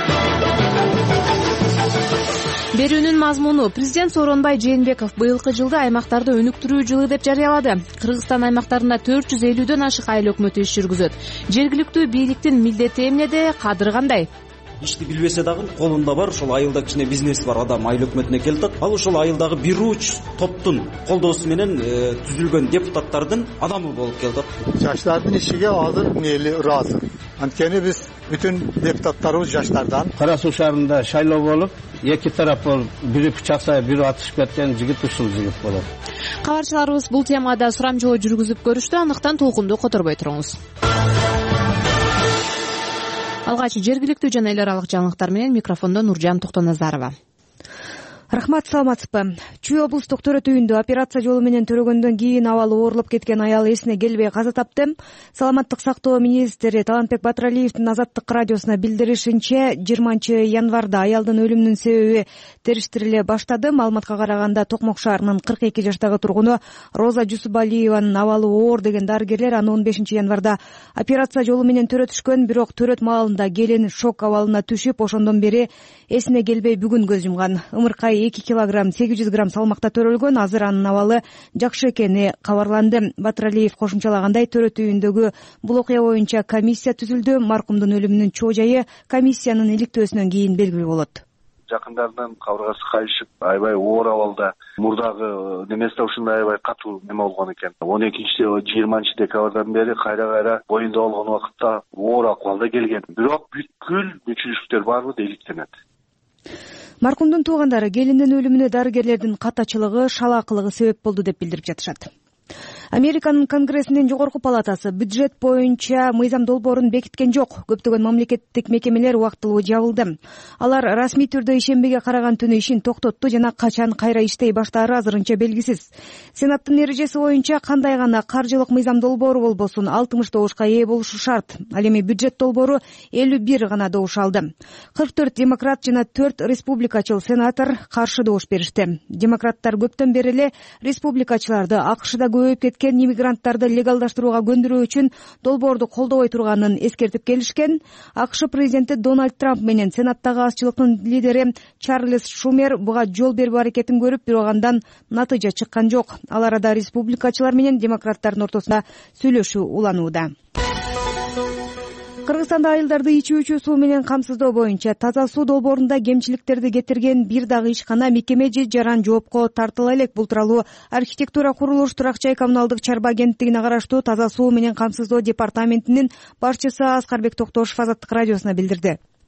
Берүүнүн мазмуну: президент Сооронбай Жээнбеков быйылкы жылды аймактарды өнүктүрүү жылы деп жарыялады. Кыргызстан аймактарында төрт жүз элүүдөн ашык айыл өкмөтү иш жүргүзөт. Жергиликтүү бийликтин милдети эмнеде, кадыры кандай? Ишти билбесе дагы колунда бар, ошол айылда кичине бизнеси бар адам айыл өкмөтүнө келет. Ал ошол айылдагы бир уч топтун колдоосу менен түзүлгөн депутаттардын адамы болуп келет. Жаштардын ишиге азыр мээли ыраазы. Анткени биз бүтүн депутаттарыбыз жаштардан. Кара Суу шаарында шайлоо болуп, эки тарап болуп, бири пычак сая, бири атышып кеткен жигит ушул жигит болот. Кабарчыларыбыз бул темада сурамжоо жүргүзүп көрүштү, андыктан толкунду которбой туруңуз. Алгач жергиликтүү жана эл аралык жаңылыктар менен микрофондо Нуржан Токтоназарова. Рахмат, саламатсызбы. Чүй облустук төрөт үйүндө операция жолу менен төрөгөндөн кийин абалы ооруп кеткен аял эсине келбей каза тапты. Саламаттык сактоо министри Талантбек Батыралиевдин Азаттык радиосуна билдиришинче, жыйырманчы январда аялдын өлүмүнүн себеби териштириле баштады. Маалыматка караганда Токмок шаарынын кырк эки жаштагы тургуну Роза Жусубалиеванын абалы оор деген дарыгерлер аны он бешинчи январда операция жолу менен төрөтүшкөн, бирок төрөт маалында келин шок абалына түшүп, ошондон бери эсине келбей бүгүн көз жумган. Ымыркай эки килограмм сегиз жүз грамм салмакта төрөлгөн, азыр анын абалы жакшы экени кабарланды. Батыралиев кошумчалагандай, төрөт үйүндөгү бул окуя боюнча комиссия түзүлдү. Маркумдун өлүмүнүн чоо жайы комиссиянын иликтөөсүнөн кийин белгилүү болот. Жакындарынан кабыргасы кайышып, аябай оор абалда, мурдагы неместе ушундай аябай катуу неме болгон экен. он экинчи жыйырманчы декабрдан бери кайра-кайра боюнда болгон убакытта оор акыбалда келген. Бирок бүткүл мүчүлүштөр барбы иликтенет. Маркумдун туугандары келиндин өлүмүнө дарыгерлердин катачылыгы, шалаакылыгы себеп болду деп билдирип жатышат. Американын Конгрессинин жогорку палатасы бюджет боюнча мыйзам долбоорун бекиткен жок. Көптөгөн мамлекеттик мекемелер убактылуу жабылды. Алар расмий түрдө ишембиге караган түнү ишин токтотту жана качан кайра иштей баштаары азырынча белгисиз. Сенаттын эрежеси боюнча кандай гана каржылык мыйзам долбоору болбосун алтымыш добушка ээ болушу шарт. Ал эми бюджет долбоору элүү бир гана добуш алды. кырк төрт демократ жана төрт республикачыл сенатор каршы добуш беришти. Демократтар көптөн бери эле республикачыларды АКШда көбөйүп кеткен иммигранттарды легалдаштырууга көндүрүү үчүн долбоорду колдобой турганын эскертип келишкен. АКШ президенти Дональд Трамп менен сенаттагы азчылыктын лидери Чарльз Шумер буга жол берүү аракетин көрүп, бирок андан натыйжа чыккан жок. Ал арада республикачылар менен демократтардын ортосунда сүйлөшүү уланууда. Кыргызстанда айылдарды ичүүчү суу менен камсыздоо боюнча таза суу долбоорунда кемчиликтерди кетирген бир дагы ишкана мекеме же жаран жоопко тартыла элек. Бул тууралуу архитектура, курулуш, турак жай коммуналдык чарба агенттигине караштуу таза суу менен камсыздоо департаментинин башчысы Аскарбек Токтошев Азаттык радиосуна билдирди.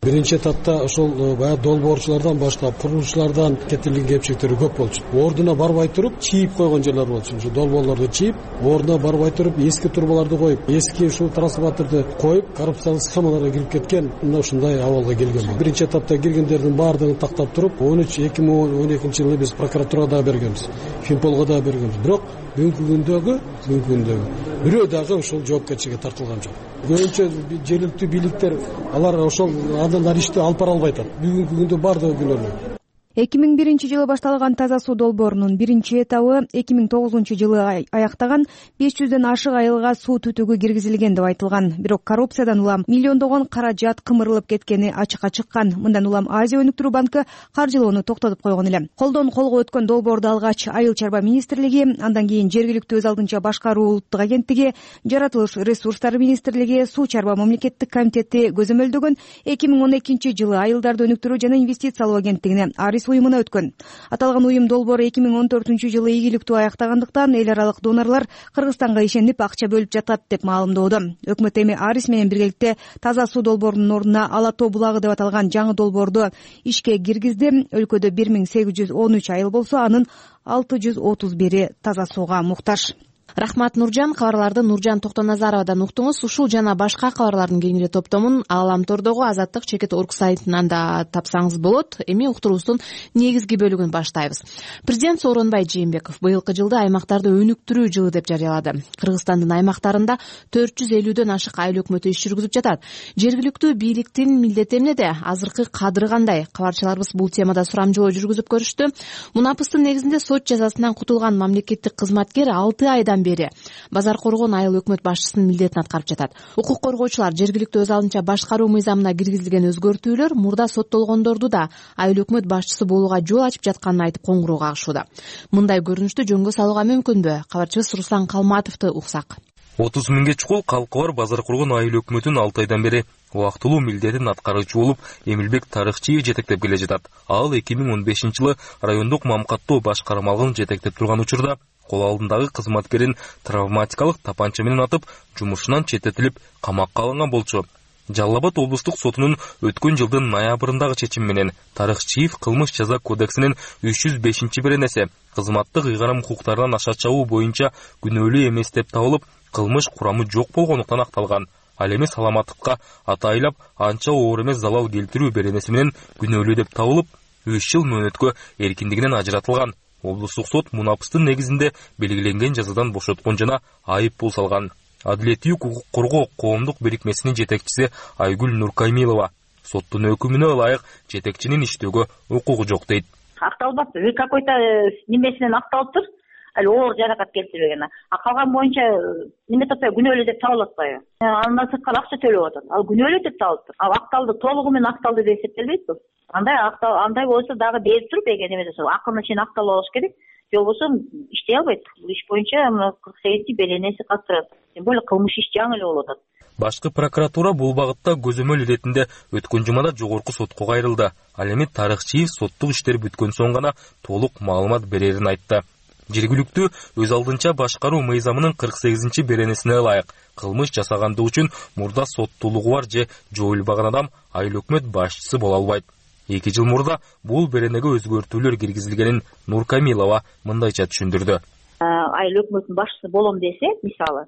Биринчи этапта ошол баягы долбоорчулардан баштап, курулуучулардан кетирилген кемчиликтер көп болчу. Ордуна барбай туруп, чийип койгон жерлер болчу. Ушу долбоорлорду чийип, ордуна барбай туруп, эски турбаларды коюп, эски ушул трансформаторду коюп, коррупциялык схемаларга кирип кеткен, мына ушундай абалга келген. Биринчи этапта киргендердин баардыгын тактап туруп, он үч эки миң он экинчи жылы биз прокуратурага бергенбиз, Финполго да бергенбиз. Бирок бүгүнкү күндөгү, бүгүнкү күндөгү бирөө дагы ушул жоопкерчиликке тартылган жок. Көбүнчө жергиликтүү бийликтер алар ошол андан ишти алып бара албай атат. Бүгүнкү күндө баардыгы күнөөлүү. эки миң биринчи жылы башталган таза суу долбоорунун биринчи этабы эки миң тогузунчу жылы аяктаган беш жүздөн ашык айылга суу түтүгү киргизилген деп айтылган. Бирок коррупциядан улам миллиондогон каражат кымырылып кеткени ачыкка чыккан. Мындан улам Азия өнүктүрүү банкы каржылоону токтотуп койгон эле. Колдон колго өткөн долбоорду алгач Айыл чарба министрлиги, андан кийин жергиликтүү өз алдынча башкаруу улуттук агенттиги, жаратылыш ресурстары министрлиги, суу чарба мамлекеттик комитети көзөмөлдөгөн эки миң он экинчи жылы айылдарды өнүктүрүү жана инвестициялоо агенттигине уюмуна өткөн. Аталган уюм долбоору эки миң он төртүнчү жылы ийгиликтүү аяктагандыктан эл аралык донорлор Кыргызстанга ишенип акча бөлүп жатат деп маалымдоодо. Өкмөт эми Арис менен биргеликте таза суу долбоорунун ордуна Ала тоо булагы деп аталган жаңы долбоорду ишке киргизди. Өлкөдө бир миң сегиз жүз он үч айыл болсо, анын алты жүз отуз бири таза сууга муктаж. Рахмат Нуржан. Кабарларды Нуржан Токтоназаровадан уктуңуз. Ушул жана башка кабарлардын кеңири топтомун Аламтордогу Азаттык чекит орг сайтынан да тапсаңыз болот. Эми уктуруубуздун негизги бөлүгүн баштайбыз. Президент Сооронбай Жээнбеков быйылкы жылды аймактарды өнүктүрүү жылы деп жарыялады. Кыргызстандын аймактарында төрт жүз элүүдөн ашык айыл өкмөтү иш жүргүзүп жатат. Жергиликтүү бийликтин милдети эмнеде? Азыркы кадыры кандай? Кабарчыларыбыз бул темада сурамжылоо жүргүзүп көрүштү. Мунапыстын негизинде сот жазасынан кутулган мамлекеттик кызматкер алты айдан бери базар коргон айыл өкмөт башчысынын милдетин аткарып жатат. Укук коргоочулар жергиликтүү өз алдынча башкаруу мыйзамына киргизилген өзгөртүүлөр мурда соттолгондорду да айыл өкмөт башчысы болууга жол ачып жатканын айтып коңгуроо кагышууда. Мындай көрүнүштү жөнгө салууга мүмкүнбү? Кабарчыбыз Руслан Калматовду уксак. отуз миңге чукул калкы бар базар коргон айыл өкмөтүн алты айдан бери убактылуу милдетин аткаруучу болуп Эмилбек Тарыхчиев жетектеп келе жатат. Ал эки миң он бешинчи жылы райондук мамкаттоо башкармалыгын жетектеп турган учурда кол алдындагы кызматкерин травматикалык тапанча менен атып, жумушунан четтетилип, камакка алынган болчу. Жалал Абад облустук сотунун өткөн жылдын ноябрындагы чечими менен Тарыхчиев кылмыш жаза кодексинин үч жүз бешинчи беренеси кызматтык ыйгарым укуктарынан аша чабуу боюнча күнөөлүү эмес деп табылып, кылмыш курамы жок болгондуктан акталган. Ал эми саламаттыкка атайлап анча оор эмес залал келтирүү беренеси менен күнөөлүү деп табылып, үч жыл мөөнөткө эркиндигинен ажыратылган. Облустук сот мунапыстын негизинде белгиленген жазадан бошоткон жана айып пул салган. Адилеттүү укук коргоо коомдук бирикмесинин жетекчиси Айгүл Нуркамилова соттун өкүмүнө ылайык жетекчинин иштөөгө укугу жок дейт. Акталбапты, какой-то немесинен акталыптыр. Ал оор жаракат келтирген. А калган боюнча неме таппай күнөөлүү деп табылып атпайбы? Андан сырткары акча төлөп атат. Ал күнөөлүү деп табылыптыр. Ал акталды, толугу менен акталды деп эсептелбейт бул. Андай актал, андай болсо дагы берип туруп, эгер неме десе, акырына чейин акталып алыш керек. Же болбосо иштей албайт. Бул иш боюнча кырк сегизинчи беренеси каттырат. Тем более кылмыш иш жаңы эле болуп атат. Башкы прокуратура бул багытта көзөмөл иретинде өткөн жумада жогорку сотко кайрылды. Ал эми Тарыхчиев соттук иштер бүткөн соң гана толук маалымат берерин айтты. Жергиликтүү өз алдынча башкаруу мыйзамынын кырк сегизинчи беренесине ылайык кылмыш жасагандыгы үчүн мурда соттуулугу бар же жоюлбаган адам айыл өкмөт башчысы боло албайт. Эки жыл мурда бул беренеге өзгөртүүлөр киргизилгенин Нуркамилова мындайча түшүндүрдү. Айыл өкмөтүнүн башчысы болом десе, мисалы,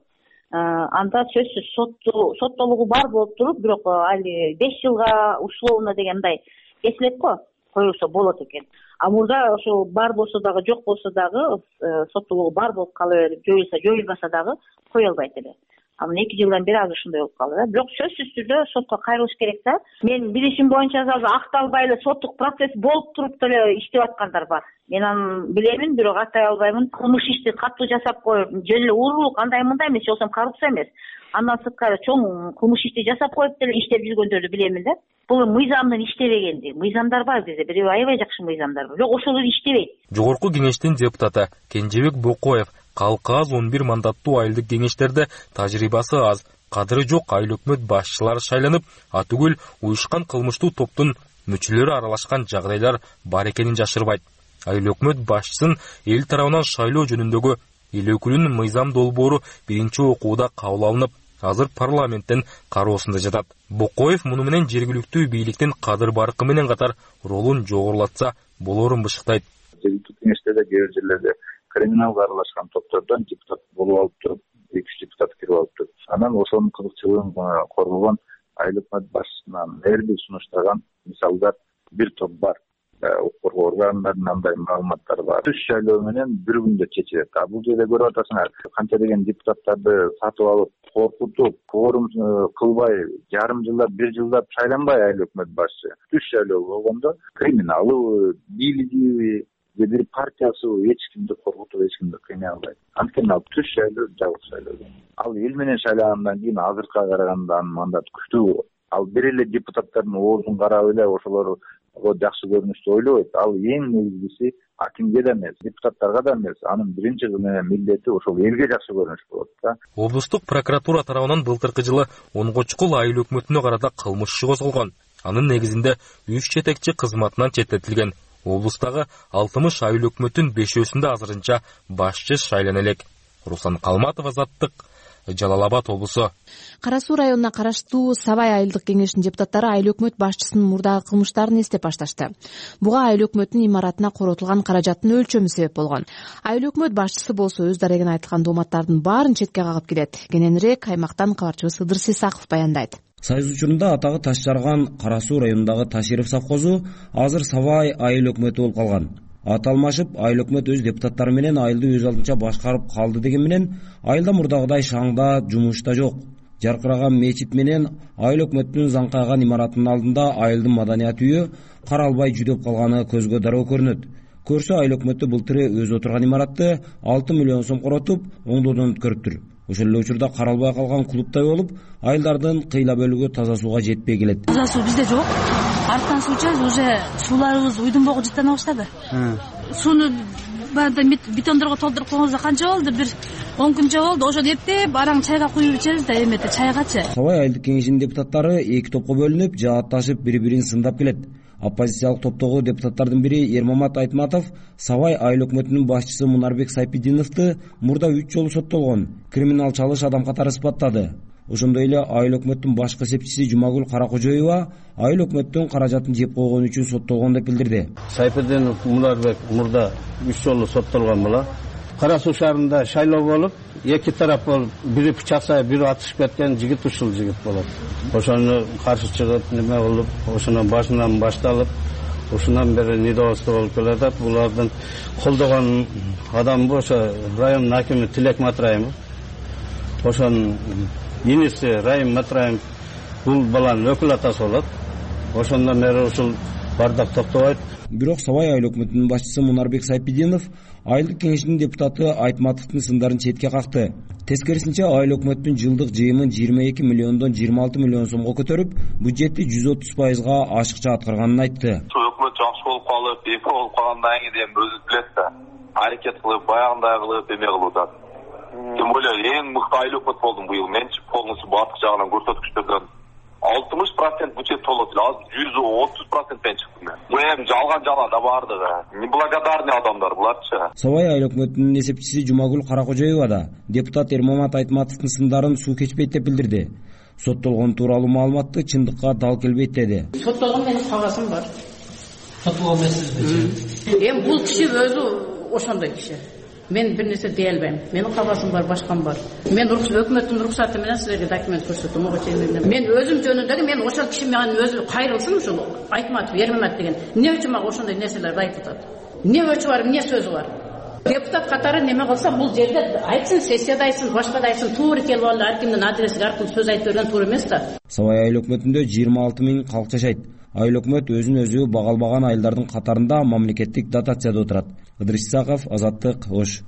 анда сөзсүз соттолугу бар болуп туруп, бирок али беш жылга условно дегендай кесилет го, коюлса болот экен. А мурда ошо бар болсо дагы, жок болсо дагы, соттолугу бар болуп кала берип, жоюлса, жоюлбаса дагы кое албайт эле. А мына эки жылдан бери азыр ушундай болуп калды да. Бирок сөзсүз түрдө сотко кайрылыш керек да. Мен билишим боюнча азыр акталбай эле соттук процесс болуп туруп деле иштеп аткандар бар. Мен аны билемин, бирок аттай албаймын. Кылмыш ишти катуу жасап коюп, жөн эле уурулук андай мындай эмес, болсом коррупция эмес. Андан сырткары чоң кылмыш ишти жасап коюп деле иштеп жүргөндөрдү билемин да. Бул мыйзамдын иштебегенди. Мыйзамдар бар бизде, бир аябай жакшы мыйзамдар бар. Бирок ошолор иштебейт. Жогорку кеңештин депутаты Кенжебек Бокоев калкы аз он бир мандаттуу айылдык кеңештерде тажрыйбасы аз, кадыры жок айыл өкмөт башчылары шайланып, атүгүл уюшкан кылмыштуу топтун мүчөлөрү аралашкан жагдайлар бар экенин жашырбайт. Айыл өкмөт башчысын эл тарабынан шайлоо жөнүндөгү эл өкүлүнүн мыйзам долбоору биринчи окууда кабыл алынып, азыр парламенттин кароосунда жатат. Бокоев муну менен жергиликтүү бийликтин кадыр баркы менен катар ролун жогорулатса болорун бышыктайт. Жергиликтүү кеңештерде кээ бир жерлерде криминалга аралашкан топтордон депутат болуп алыптыр, эки үч депутат кирип алыптыр. Анан ошонун кызыкчылыгын коргогон айыл өкмөт башчысынан эрдик сунуштаган мисалдар бир топ бар. Укук коргоо органдарынын андай маалыматтары бар. Түш шайлоо менен бир күндө чечилет. А бул жерде көрүп атасыңар, канча деген депутаттарды сатып алып, коркутуп, форум кылбай, жарым жылдап, бир жылдап шайланбай айыл өкмөт башчы. Түш шайлоо болгондо криминалыбы, бийлигиби, бир партиясы эч кимди коркутуп, эч кимди кыйнай албайт. Анткени ал түш шайлоо жалгыз шайлоо. Ал эл менен шайлагандан кийин азыркыга караганда мандат күчтүү болот. Ал бир эле депутаттардын оозун карап эле ошолор жакшы көрүнүштү ойлобойт. Ал эң негизгиси акимге да эмес, депутаттарга да эмес, анын биринчи милдети ошол элге жакшы көрүнүш болот да. Облустук прокуратура тарабынан былтыркы жылы онго чукул айыл өкмөтүнө карата кылмыш иши козголгон. Анын негизинде үч жетекчи кызматынан четтетилген. Облустагы алтымыш айыл өкмөттүн бешөөсүндө азырынча башчы шайлана элек. Руслан Калматов, Азаттык, Жалал Абад облусу. Кара Суу районуна караштуу Сабай айылдык кеңешинин депутаттары айыл өкмөт башчысынын мурдагы кылмыштарын эстеп башташты. Буга айыл өкмөттүн имаратына коротулган каражаттын өлчөмү себеп болгон. Айыл өкмөт башчысы болсо өз дарегине айтылган дооматтардын баарын четке кагып келет. Кененирээк аймактан кабарчыбыз Ыдыр Сисаков баяндайт. Сайыз учурунда атагы таш жарган Кара Суу районундагы Таширов совхозу азыр Сабай айыл өкмөтү болуп калган. Ат алмашып, айыл өкмөт өз депутаттары менен айылды өз алдынча башкарып калды деген менен айылда мурдагыдай шаңда, жумушта жок. Жаркыраган мечит менен айыл өкмөттүн заңкайган имаратынын алдында айылдын маданият үйү каралбай жүдөп калганы көзгө дароо көрүнөт. Көрсө айыл өкмөтү былтыры өз отурган имаратты алты миллион сом коротуп, оңдоодон өткөрүптүр. Ошол эле учурда каралбай калган клубтай болуп, айылдардын кыйла бөлүгү таза сууга жетпей келет. Таза суу бизде жок. Арттан суу чабыз, уже сууларыбыз уйдумбогу жыттана баштады. Сууну баягы бетондорго толтуруп койгонубузда канча болду? Бир он күнчө болду. Ошону эптеп, араң чайга куюп ичебиз да, эмети чайгачы. Сабай айылдык кеңешинин депутаттары эки топко бөлүнүп, жаатташып, бири-бирин сындап келет. Оппозициялык топтогу депутаттардын бири Ермамат Айтматов Сабай айыл өкмөтүнүн башчысы Мунарбек Сайпидиновду мурда үч жолу соттолгон криминал чалыш адам катары испаттады. Ошондой эле айыл өкмөттүн башкы эсепчиси Жумагүл Каракожоева айыл өкмөттүн каражатын жеп койгон үчүн соттолгон деп билдирди. Сайпидинов Мунарбек мурда үч жолу соттолгон бола. Кара Суу шаарында шайлоо болуп, эки тарап болуп, бири пычакса, бири атышып кеткен жигит ушул жигит болот. Ошону каршы чыгып, неме кылып, ошонун башынан башталып, ушундан бери недовольство болуп келатат. Булардын колдогон адамы ошо район акими Тилек Матраимов. Ошонун иниси Райым Матраимов бул баланын өкүл атасы болот. Ошондон бери ушул бардак токтобойт. Бирок Сабай айыл өкмөтүнүн башчысы Мунарбек Сайпидинов айылдык кеңешинин депутаты Айтматовдун сындарын четке какты. Тескерисинче айыл өкмөттүн жылдык жыйымын жыйырма эки миллиондон жыйырма алты миллион сомго көтөрүп, бюджетти жүз отуз пайызга ашыкча аткарганын айтты. Өкмөт жакшы болуп калып, эки болуп калгандан кийин өзү билет да. Аракет кылып, баягындай кылып, эме кылып атат. Тем более эң мыкты айыл өкмөт болдум быйыл. Менчи полностью батык жагынан көрсөткүчтөрдөн алтымыш процент бюджет толот эле, азыр жүз отуз проценттен чыктым мен. Бул эми жалган жала да бардыгы. Неблагодарный адамдар буларчы. Сабай айыл өкмөтүнүн эсепчиси Жумагүл Каракожоева да депутат Ермамат Айтматовдун сындарын суу кечпейт деп билдирди. Соттолгон тууралуу маалыматты чындыкка дал келбейт деди. Соттолгон менин кагазым бар. Соттолгон эмессизби? Эми бул киши өзү ошондой киши. Мен бир нерсе дей албайм. Менин кагазым бар, башкам бар. Мен өкмөттүн уруксаты менен силерге документ көрсөтөм. Ого чейин мен өзүм жөнүндөгү мен ошол киши менен өзү кайрылсын ушул Айтматов, Ермамат деген. Эмне үчүн мага ошондой нерселерди айтып атат? Эмне өчү бар, эмне сөзү бар? Депутат катары неме кылса, бул жерде айтсын, сессияда айтсын, башка да айтсын, туура келип алып ар кимдин адресиге аркылуу сөз айтып берген туура эмес да. Сабай айыл өкмөтүндө жыйырма алты миң калк жашайт. Айыл өкмөт өзүн өзү бага албаган айылдардын катарында мамлекеттик дотацияда отурат. Ыдыр Исаков, Азаттык, Ош.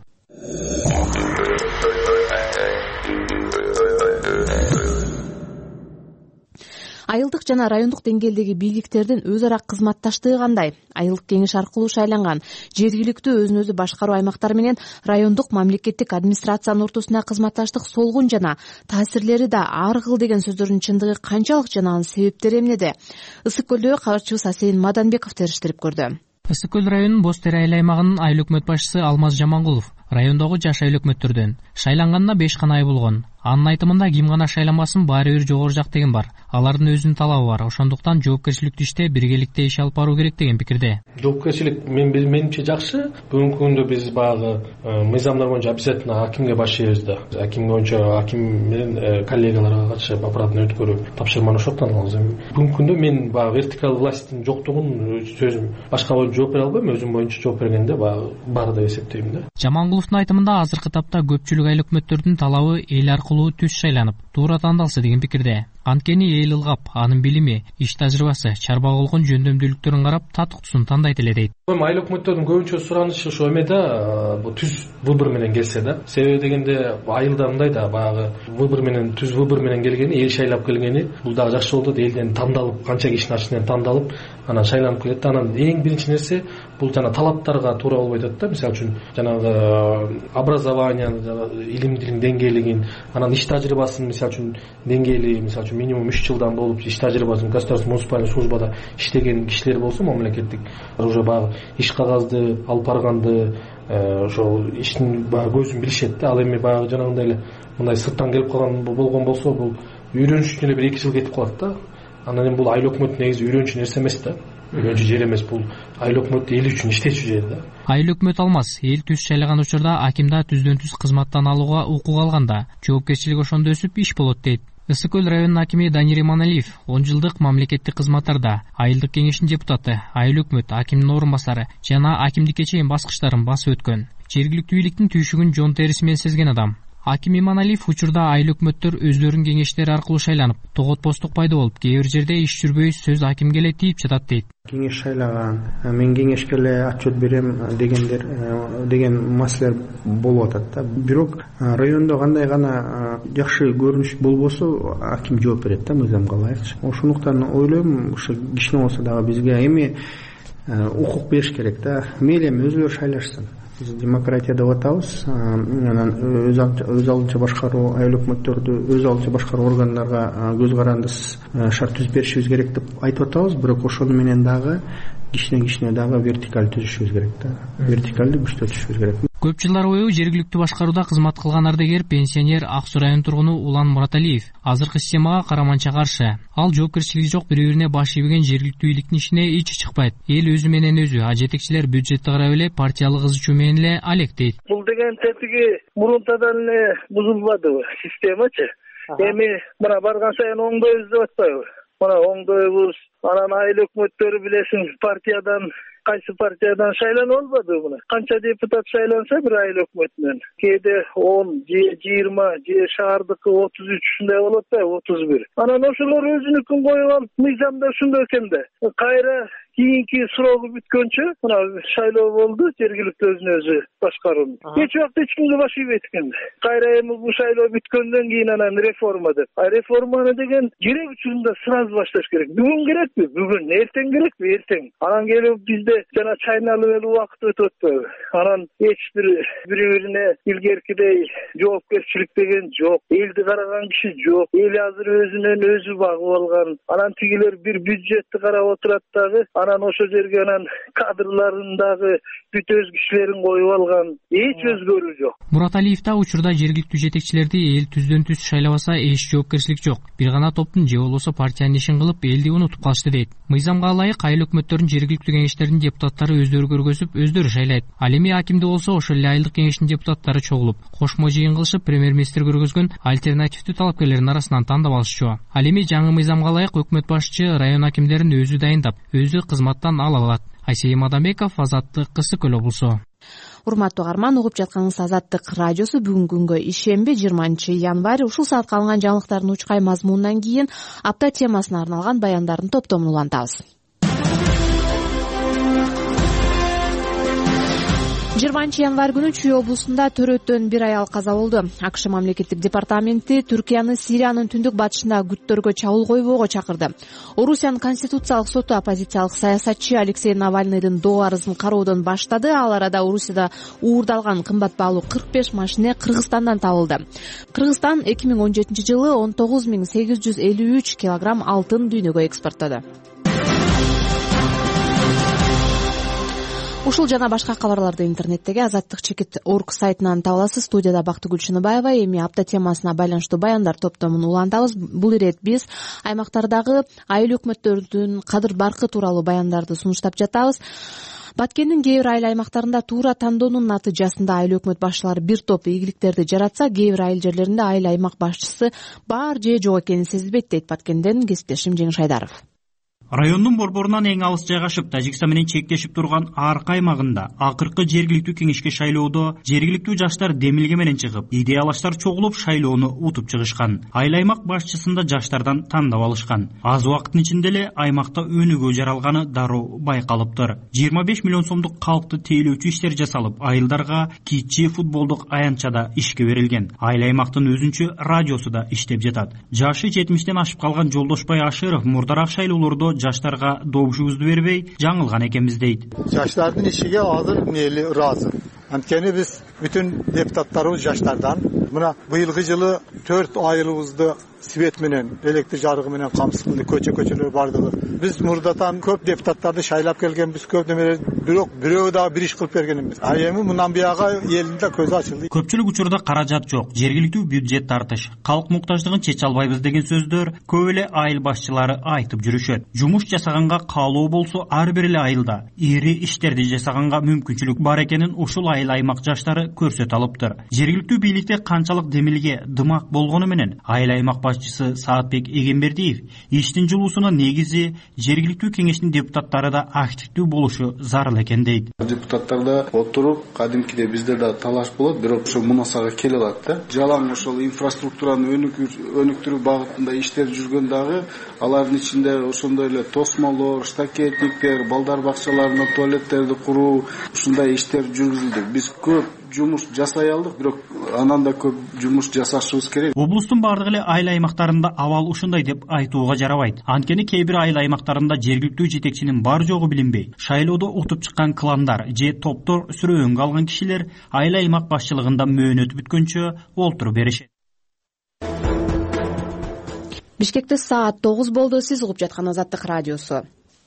Айылдык жана райондук деңгээлдеги бийликтердин өз ара кызматташтыгы кандай? Айылдык кеңеш аркылуу шайланган жергиликтүү өзүн өзү башкаруу аймактары менен райондук мамлекеттик администрациянын ортосунда кызматташтык солгун жана таасирлери да ар кыл деген сөздөрдүн чындыгы канчалык жана анын себептери эмнеде? Ысык көлдө кабарчыбыз Асейин Маданбеков териштирип көрдү. Ысык көл районунун Боз Тере айыл аймагынын айыл өкмөт башчысы Алмаз Жамангулов райондогу жаш айыл өкмөттөрдөн шайланганына беш гана ай болгон. Анын айтымында ким гана шайланбасын баары бир жогору жак деген бар. Алардын өзүнүн талабы бар. Ошондуктан жоопкерчиликтүү иште биргеликте иш алып баруу керек деген пикирде. Жоопкерчилик мен менимче жакшы. Бүгүнкү күндө биз багы мыйзамдар боюнча обязательно акимге баш ийебиз да. Аким боюнча аким менен коллегаларга катышып аппаратына өткөрүп тапшырманы ошоктон алабыз. Бүгүнкү күндө мен багы вертикаль власттын жоктугун сөзүм башка боюнча жооп бере албайм. Өзүм боюнча жооп бергенде багы бар деп эсептейм да. Жамангуловдун айтымында азыркы тапта көпчүлүк айыл өкмөттөрдүн талабы эл аркылуу түз шайланып, туура тандалса деген пикирде. Анткени эл ылгап, анын билими, иш тажрыйбасы, чарба болгон жөндөмдүүлүктөрүн карап татыктуусун тандайт эле дейт. Айыл өкмөттөрдүн көбүнчө суранышы ошо эмеде, бул түз выбор менен келсе да. Себеби дегенде айылда мындай да, баягы выбор менен түз выбор менен келгени, эл шайлап келгени, бул дагы жакшы болот. Элден тандалып, канча кишинин арасынан тандалып, анан шайланып келет. Анан эң биринчи нерсе бул жана талаптарга туура болбой атат да. Мисалы үчүн жанагы образование, илимдин деңгээлигин, анан иш тажрыйбасын, мисалы үчүн деңгээли, мисалы үчүн минимум үч жылдан болуп иш тажрыйбасын государственный муниципальный службада иштеген кишилер болсо, мамлекеттик уже баягы иш кагазды алып барганды, ошол иштин баягы көзүн билишет да. Ал эми баягы жанагындай эле мындай сырттан келип калган болгон болсо, бул үйрөнүш үчүн эле бир эки жыл кетип калат да. Анан эми бул айыл өкмөт негизи үйрөнчү нерсе эмес да. Үйрөнчү жер эмес, бул айыл өкмөт эл үчүн иштечү жер да. Айыл өкмөт алмас, эл түз шайлаган учурда акимда түздөн түз кызматтан алууга укук алганда жоопкерчилик ошондо өсүп иш болот дейт. Ысык көл районунун акими Данир Иманалиев он жылдык мамлекеттик кызматтарда айылдык кеңештин депутаты, айыл өкмөт, акимдин орун басары жана акимдикке чейин баскычтарын басып өткөн. Жергиликтүү бийликтин түйшүгүн жон терisi менен сезген адам. Аким Иманалиев учурда айыл өкмөттөр өздөрүнүн кеңештери аркылуу шайланып, тогот посттук пайда болуп, кээ бир жерде иш жүрбөй сөз акимге эле тийип жатат дейт. Кеңеш шайлаган, мен кеңешке эле отчет берем дегендер деген маселелер болуп атат да. Бирок райондо кандай гана жакшы көрүнүш болбосо, аким жооп берет да, мыйзамга ылайык. Ошондуктан ойлойм, ошо кичине болсо дагы бизге эми укук бериш керек да. Мейли эми өзүлөрү шайлашсын. Биз демократия деп атабыз. Анан өз алдынча башкаруу айыл өкмөттөрдү өз алдынча башкаруу органдарга көз карандысыз шарт түзүп беришибиз керек деп айтып атабыз. Бирок ошону менен дагы кичине кичине дагы вертикаль түзүшүбүз керек да. Вертикалды күчтөтүшүбүз керек. Көп жылдар бою жергиликтүү башкарууда кызмат кылган ардагер пенсионер Ак Суу районунун тургуну Улан Мураталиев азыркы системага караманча каршы. Ал жоопкерчилиги жок бири-бирине баш ийбеген жергиликтүү бийликтин ишине ичи чыкпайт. Эл өзү менен өзү, а жетекчилер бюджетти карап эле партиялык ызы чуу менен эле алек дейт. Бул деген тетиги мурунтадан эле бузулбадыбы системачы? Эми мына барган сайын оңдойбуз деп атпайбы? Мына оңдойбуз, анан айыл өкмөттөрү билесиң партиядан кайсы партиядан шайланып албады мына. Канча депутат шайланса бир айыл өкмөтүнөн. Кээде он, же жыйырма, же шаардыкы отуз үч ушундай болот да, отуз бир. Анан ошолор өзүнүкүн коюп алып, мыйзамда ушундай экен да. Кайра кийинки срогу бүткөнчө мына шайлоо болду, жергиликтүү өзүн өзү башкаруу. Эч убакта эч кимге баш ийбейт экен. Кайра эми бул шайлоо бүткөндөн кийин анан реформа деп. А реформаны деген керек учурунда сразу башташ керек. Бүгүн керекпи? Бүгүн. Эртең керекпи? Эртең. Анан келип бизде жана чайналып эле убакыт өтүп атпайбы? Анан эч бир бири-бирине илгеркидей жоопкерчилик деген жок. Элди караган киши жок. Эл азыр өзүнөн өзү багып алган. Анан тигилер бир бюджетти карап отурат дагы. Анан ошо жерге анан кадрларындагы бүт өз кишилерин коюп алган. Эч өзгөрүү жок. Мураталиев да учурда жергиликтүү жетекчилерди эл түздөн түз шайлабаса эч жоопкерчилик жок. Бир гана топтун же болбосо партиянын ишин кылып элди унутуп калышты дейт. Мыйзамга ылайык айыл өкмөттөрүнүн жергиликтүү кеңештердин депутаттары өздөрү көргөзүп, өздөрү шайлайт. Ал эми акимде болсо ошол эле айылдык кеңештин депутаттары чогулуп, кошмо жыйын кылышып, премьер-министр көргөзгөн альтернативдүү талапкерлердин арасынан тандап алышчу. Ал эми жаңы мыйзамга ылайык өкмөт башчы район акимдерин өзү дайындап, өзү кызматтан ала алат. Айсей Мадамбеков, Азаттык, Ысык көл облусу. Урматтуу угарман, угуп жатканыңыз Азаттык радиосу. Бүгүнкү күнгө ишемби жыйырманчы январь ушул саатка алынган жаңылыктардын учкай мазмунунан кийин апта темасына арналган баяндардын топтомун улантабыз. жыйырманчы январь күнү Чүй облусунда төрөттөн бир аял каза болду. АКШ мамлекеттик департаменти Түркияны Сириянын түндүк батышында күттөргө чабуул койбоого чакырды. Орусиянын конституциялык соту оппозициялык саясатчы Алексей Навальныйдын доо арызын кароодон баштады. Ал арада Орусияда уурдалган кымбат баалуу кырк беш машине Кыргызстандан табылды. Кыргызстан эки миң он жетинчи жылы он тогуз миң сегиз жүз элүү үч килограмм алтын дүйнөгө экспорттоду. Ушул жана башка кабарларды интернеттеги азаттык чекит точка орг сайтынан таба аласыз. Студияда Бактыгүл Чыныбаева. Эми апта темасына байланыштуу баяндар топтомун улантабыз. Бул ирет биз аймактардагы айыл өкмөттөрдүн кадыр баркы тууралуу баяндарды сунуштап жатабыз. Баткендин кээ бир айыл аймактарында туура тандоонун натыйжасында айыл өкмөт башчылары бир топ ийгиликтерди жаратса, кээ бир айыл жерлеринде айыл аймак башчысы бар же жок экени сезилбейт, дейт Баткенден кесиптешим Жеңиш Айдаров. Райондун борборунан эң алыс жайгашып, Тажикстан менен чектешип турган Арка аймагында акыркы жергиликтүү кеңешке шайлоодо жергиликтүү жаштар демилге менен чыгып, идеялаштар чогулуп шайлоону утуп чыгышкан. Айыл аймак башчысында жаштардан тандап алышкан. Аз убакыттын ичинде эле аймакта өнүгүү жаралганы дароо байкалыптыр. жыйырма беш миллион сомдук калкты тейлөөчү иштер жасалып, айылдарга кичи футболдук аянтчада ишке берилген. Айыл аймактын өзүнчө радиосу да иштеп жатат. Жашы жетимиштен ашып калган Жолдошбай Ашыров мурдараак шайлоолордо жаштарга добушубузду бербей жаңылган экенбиз, дейт. Жаштардын ишиге азыр мээли ыраазы. Анткени биз бүтүн депутаттарыбыз жаштардан. Мына быйылгы жылы төрт айылыбызды свет менен, электр жарыгы менен камсыздык, көчө көчөлөр бардыгы. Биз мурдатан көп депутаттарды шайлап келгенбиз, көп немелер, бирок бирөө дагы бир иш кылып бергенбиз. А эми мындан бияга элинде көзү ачылды. Көпчүлүк учурда каражат жок, жергиликтүү бюджет тартыш, калк муктаждыгын чече албайбыз деген сөздөр көп эле айыл башчылары айтып жүрүшөт. Жумуш жасаганга каалоо болсо ар бир эле айылда ири иштерди жасаганга мүмкүнчүлүк бар экенин ушул айыл аймак жаштары көрсөтө алыптыр. Жергиликтүү бийликте канчалык демилге, дымак болгону менен айыл аймак башчысы Саатбек Эгембердиев иштин жылуусунун негизи жергиликтүү кеңештин депутаттары да активдүү болушу зарыл экен, дейт. Депутаттарда отуруп, кадимкиде биздерде талаш болот, бирок ошо мунасага келе алат да. Жалаң ошол инфраструктураны өнүктүрүү багытында иштер жүргөн дагы алардын ичинде ошондой эле тосмолор, штакетниктер, балдар бакчаларына туалеттерди куруу, ушундай иштер жүргүзүлдү. Биз көп жумуш жасай алдык, бирок анан да көп жумуш жасашыбыз керек. Облустун бардык эле айыл аймактарында абал ушундай деп айтууга жарабайт. Анткени кээ бир айыл аймактарында жергиликтүү жетекчинин бар жогу билинбей, шайлоодо утуп чыккан кландар же топтор сүрөөнгө алган кишилер айыл аймак башчылыгында мөөнөтү бүткөнчө олтуруп беришет. Бишкекте саат тогуз болду. Сиз угуп жаткан Азаттык радиосу.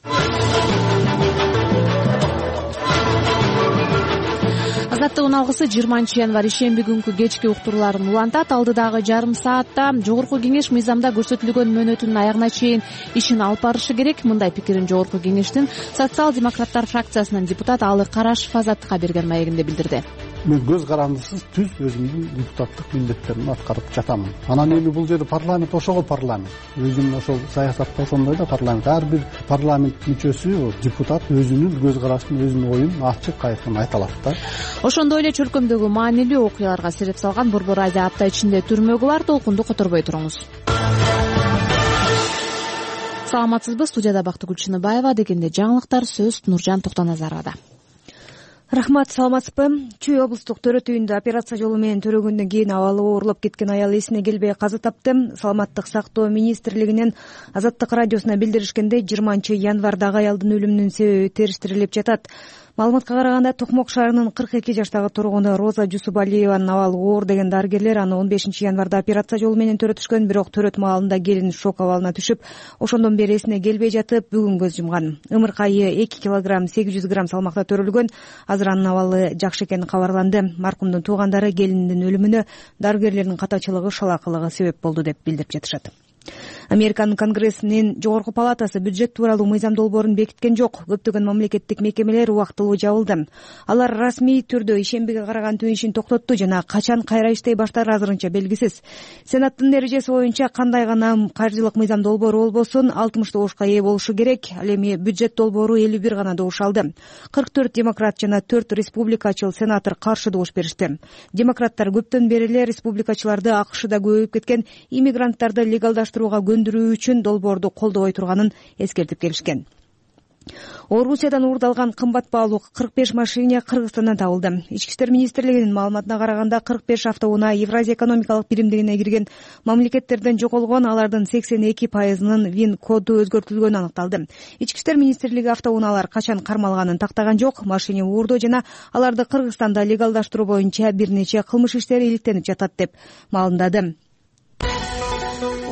Азаттыгын алгысы жыйырманчы январь ишемби күнкү кечки уктурууларын улантат. Алдыдагы жарым саатта Жогорку кеңеш мыйзамда көрсөтүлгөн мөөнөтүнүн аягына чейин ишин алып барышы керек. Мындай пикирин Жогорку кеңештин социал-демократтар фракциясынын депутаты Алы Карашев Азаттыкка берген маегинде билдирди. Мен көз карандысыз түз өзүмдүн депутаттык милдеттеримди аткарып жатамын. Анан эми бул жерде парламент ошого парламент. Өзүм ошол саясатта ошондой да парламент. Ар бир парламент мүчөсү, депутат өзүнүн көз карашын, өзүнүн оюн ачык айкын айта алат да. Ошондой эле чөлкөмдөгү маанилүү окуяларга себеп салган Борбор радио апта ичинде түрмөгү бар. Толкунду которбой туруңуз. Саламатсызбы? Студияда Бактыгүл Чыныбаева. Дегенде жаңылыктар сөз Нуржан Токтоназаровада. Рахмат, саламатсызбы? Чүй облустук төрөт үйүндө операция жолу менен төрөгөндөн кийин абалы оорлоп кеткен аял эсине келбей каза тапты. Саламаттык сактоо министрлигинен Азаттык радиосуна билдиришкендей, жыйырманчы январдагы аялдын өлүмүнүн себеби териштирилип жатат. Маалыматка караганда Токмок шаарынын кырк эки жаштагы тургуну Роза Жусупалиеванын абалы оор деген дарыгерлер аны он бешинчи январда операция жолу менен төрөтүшкөн, бирок төрөт маалында келин шок абалына түшүп, ошондон бери эсине келбей жатып, бүгүн көз жумган. Ымыркайы эки килограмм сегиз жүз грамм салмакта төрөлгөн. Азыр анын абалы жакшы экени кабарланды. Маркумдун туугандары келиндин өлүмүнө дарыгерлердин катачылыгы, шалакылыгы себеп болду деп билдирип жатышат. Американын Конгрессинин жогорку палатасы бюджет тууралуу мыйзам долбоорун бекиткен жок. Көптөгөн мамлекеттик мекемелер убактылуу жабылды. Алар расмий түрдө ишембиге караган түн ишин токтотту жана качан кайра иштей баштаары азырынча белгисиз. Сенаттын эрежеси боюнча кандай гана каржылык мыйзам долбоору болбосун алтымыш добушка ээ болушу керек. Ал эми бюджет долбоору элүү бир гана добуш алды. кырк төрт демократ жана төрт республикачыл сенатор каршы добуш беришти. Демократтар көптөн бери эле республикачыларды АКШда көбөйүп кеткен иммигранттарды легалдаштырууга көндүрүү үчүн долбоорду колдобой турганын эскертип келишкен. Орусиядан уурдалган кымбат баалуу кырк беш машине Кыргызстандан табылды. Ички иштер министрлигинин маалыматына караганда кырк беш автоунаа Евразия экономикалык биримдигине кирген мамлекеттерден жоголгон, алардын сексен эки пайызынын вин коду өзгөртүлгөнү аныкталды. Ички иштер министрлиги автоунаалар качан кармалганын тактаган жок. Машине уурдоо жана аларды Кыргызстанда легалдаштыруу боюнча бир нече кылмыш иштери иликтенип жатат деп маалымдады.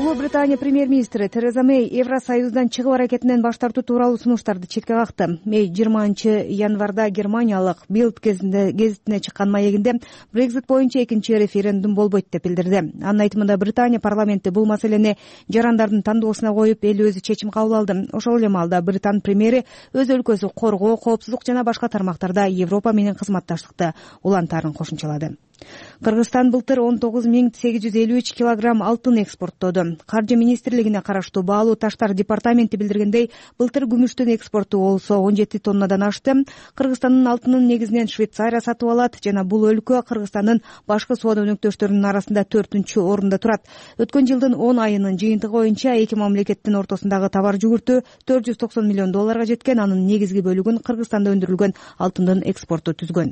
Улуу Британия премьер-министри Тереза Мэй Евросоюздан чыгуу аракетинен баш тартуу тууралуу сунуштарды четке какты. Мэй жыйырманчы январда германиялык Билд гезитине чыккан маегинде Брексит боюнча экинчи референдум болбойт деп билдирди. Анын айтымында Британия парламенти бул маселени жарандардын тандоосуна коюп, эл өзү чечим кабыл алды. Ошол эле маалда Британ премьери өз өлкөсү коргоо, коопсуздук жана башка тармактарда Европа менен кызматташтыкты улантаарын кошумчалады. Кыргызстан былтыр он тогуз миң сегиз жүз элүү үч килограмм алтын экспорттоду. Каржы министрлигине караштуу баалуу таштар департаменти билдиргендей, былтыр күмүштүн экспорту болсо он жети тоннадан ашты. Кыргызстандын алтынын негизинен Швейцария сатып алат жана бул өлкө Кыргызстандын башкы соода өнөктөштөрүнүн арасында төртүнчү орунда турат. Өткөн жылдын он айынын жыйынтыгы боюнча эки мамлекеттин ортосундагы товар жүгүртүү төрт жүз токсон миллион долларга жеткен. Анын негизги бөлүгүн Кыргызстанда өндүрүлгөн алтындын экспорту түзгөн.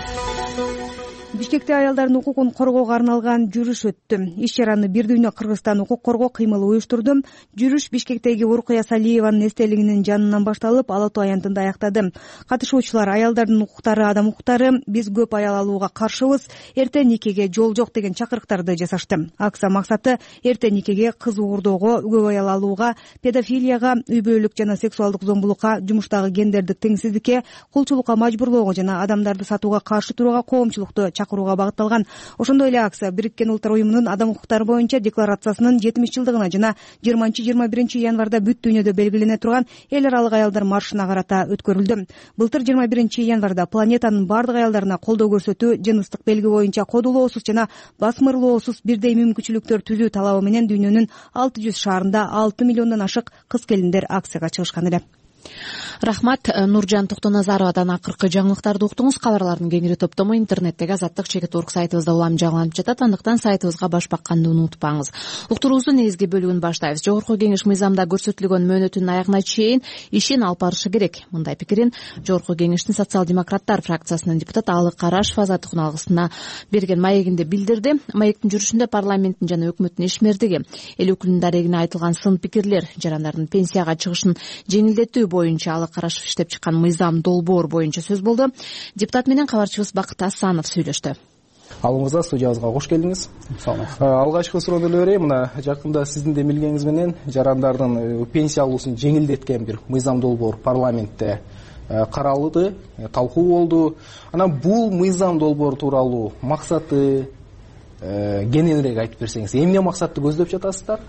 Бишкекте аялдардын укугун коргоого арналган жүрүш өттү. Иш чараны Бир дүйнө Кыргызстан укук коргоо кыймылы уюштурду. Жүрүш Бишкектеги Уркуя Салиеванын эстелигинин жанынан башталып, Ала Тоо аянтында аяктады. Катышуучулар аялдардын укуктары адам укуктары, биз көп аял алууга каршыбыз, эрте никеге жол жок деген чакырыктарды жасашты. Акция максаты эрте никеге, кыз уурдоого, көп аял алууга, педофилияга, үй бүлөлүк жана сексуалдык зомбулукка, жумуштагы гендердик теңсиздикке, кулчулукка мажбурлоого жана адамдарды сатууга каршы турууга коомчулукту чакырууга багытталган. Ошондой эле акция Бириккен Улуттар уюмунун адам укуктары боюнча декларациясынын жетимиш жылдыгына жана жыйырманчы жыйырма биринчи январда бүт дүйнөдө белгилене турган эл аралык аялдар маршына карата өткөрүлдү. Былтыр жыйырма биринчи январда планетанын бардык аялдарына колдоо көрсөтүү, жыныстык белги боюнча кодулоосуз жана басмырлоосуз бирдей мүмкүнчүлүктөр түзүү талабы менен дүйнөнүн алты жүз шаарында алты миллиондон ашык кыз келиндер акцияга чыгышкан эле. Рахмат. Нуржан Токтоназаровадан акыркы жаңылыктарды уктуңуз. Кабарлардын кеңири топтому интернеттеги азаттык чекит орг сайтыбызда улам жаңыланып жатат. Андыктан сайтыбызга баш бакканды унутпаңыз. Уктуруубуздун негизги бөлүгүн баштайбыз. Жогорку кеңеш мыйзамда көрсөтүлгөн мөөнөтүнүн аягына чейин ишин алып барышы керек. Мындай пикирин Жогорку кеңештин социал-демократтар фракциясынын депутаты Алык Карашев азаттык алгысына берген маегинде билдирди. Маектин жүрүшүндө парламенттин жана өкмөттүн ишмердиги, эл өкүлүнүн дарегине айтылган сын пикирлер, жарандардын пенсияга чыгышын жеңилдетүү боюнча Алык Карашев иштеп чыккан мыйзам долбоор боюнча сөз болду. Депутат менен кабарчыбыз Бакыт Асанов сүйлөштү. Алыңызга, студиябызга кош келдиңиз. Алгачкы суроону эле берейин. Мына жакында сиздин демилгениңиз менен жарандардын пенсия алуусун жеңилдеткен бир мыйзам долбоор парламентте каралды, талкуу болду. Анан бул мыйзам долбоор тууралуу максаты кененирээк айтып берсеңиз, эмне максатты көздөп жатасыздар?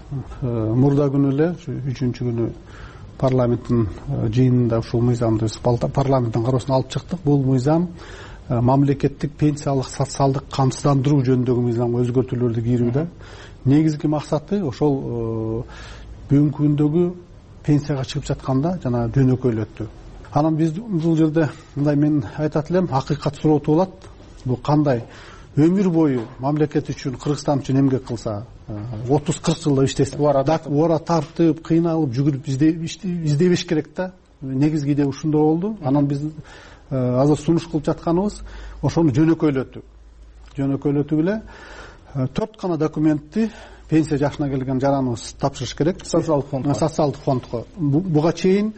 Мурда күнү эле үчүнчү күнү парламенттин жыйынында ушул мыйзамды парламенттин кароосуна алып чыктык. Бул мыйзам мамлекеттик пенсиялык социалдык камсыздандыруу жөнүндөгү мыйзамга өзгөртүүлөрдү кирүүдө. Негизги максаты ошол бүгүнкү күндөгү пенсияга чыгып жатканда жана жөнөкөйлөтүү. Анан биз бул жерде мындай мен айтат элем, акыйкат сурооту болот. Бул кандай өмүр бою мамлекет үчүн, Кыргызстан үчүн эмгек кылса, отуз кырк жылда иштесе, ора тартып, кыйналып, жүгүрүп издебеш керек да. Негизги идея ушундай болду. Анан биз азыр сунуш кылып жатканыбыз ошону жөнөкөйлөтүү. Жөнөкөйлөтүү эле төрт гана документти пенсия жашына келген жараныбыз тапшырыш керек. Социалдык фондко. Социалдык фондко. Буга чейин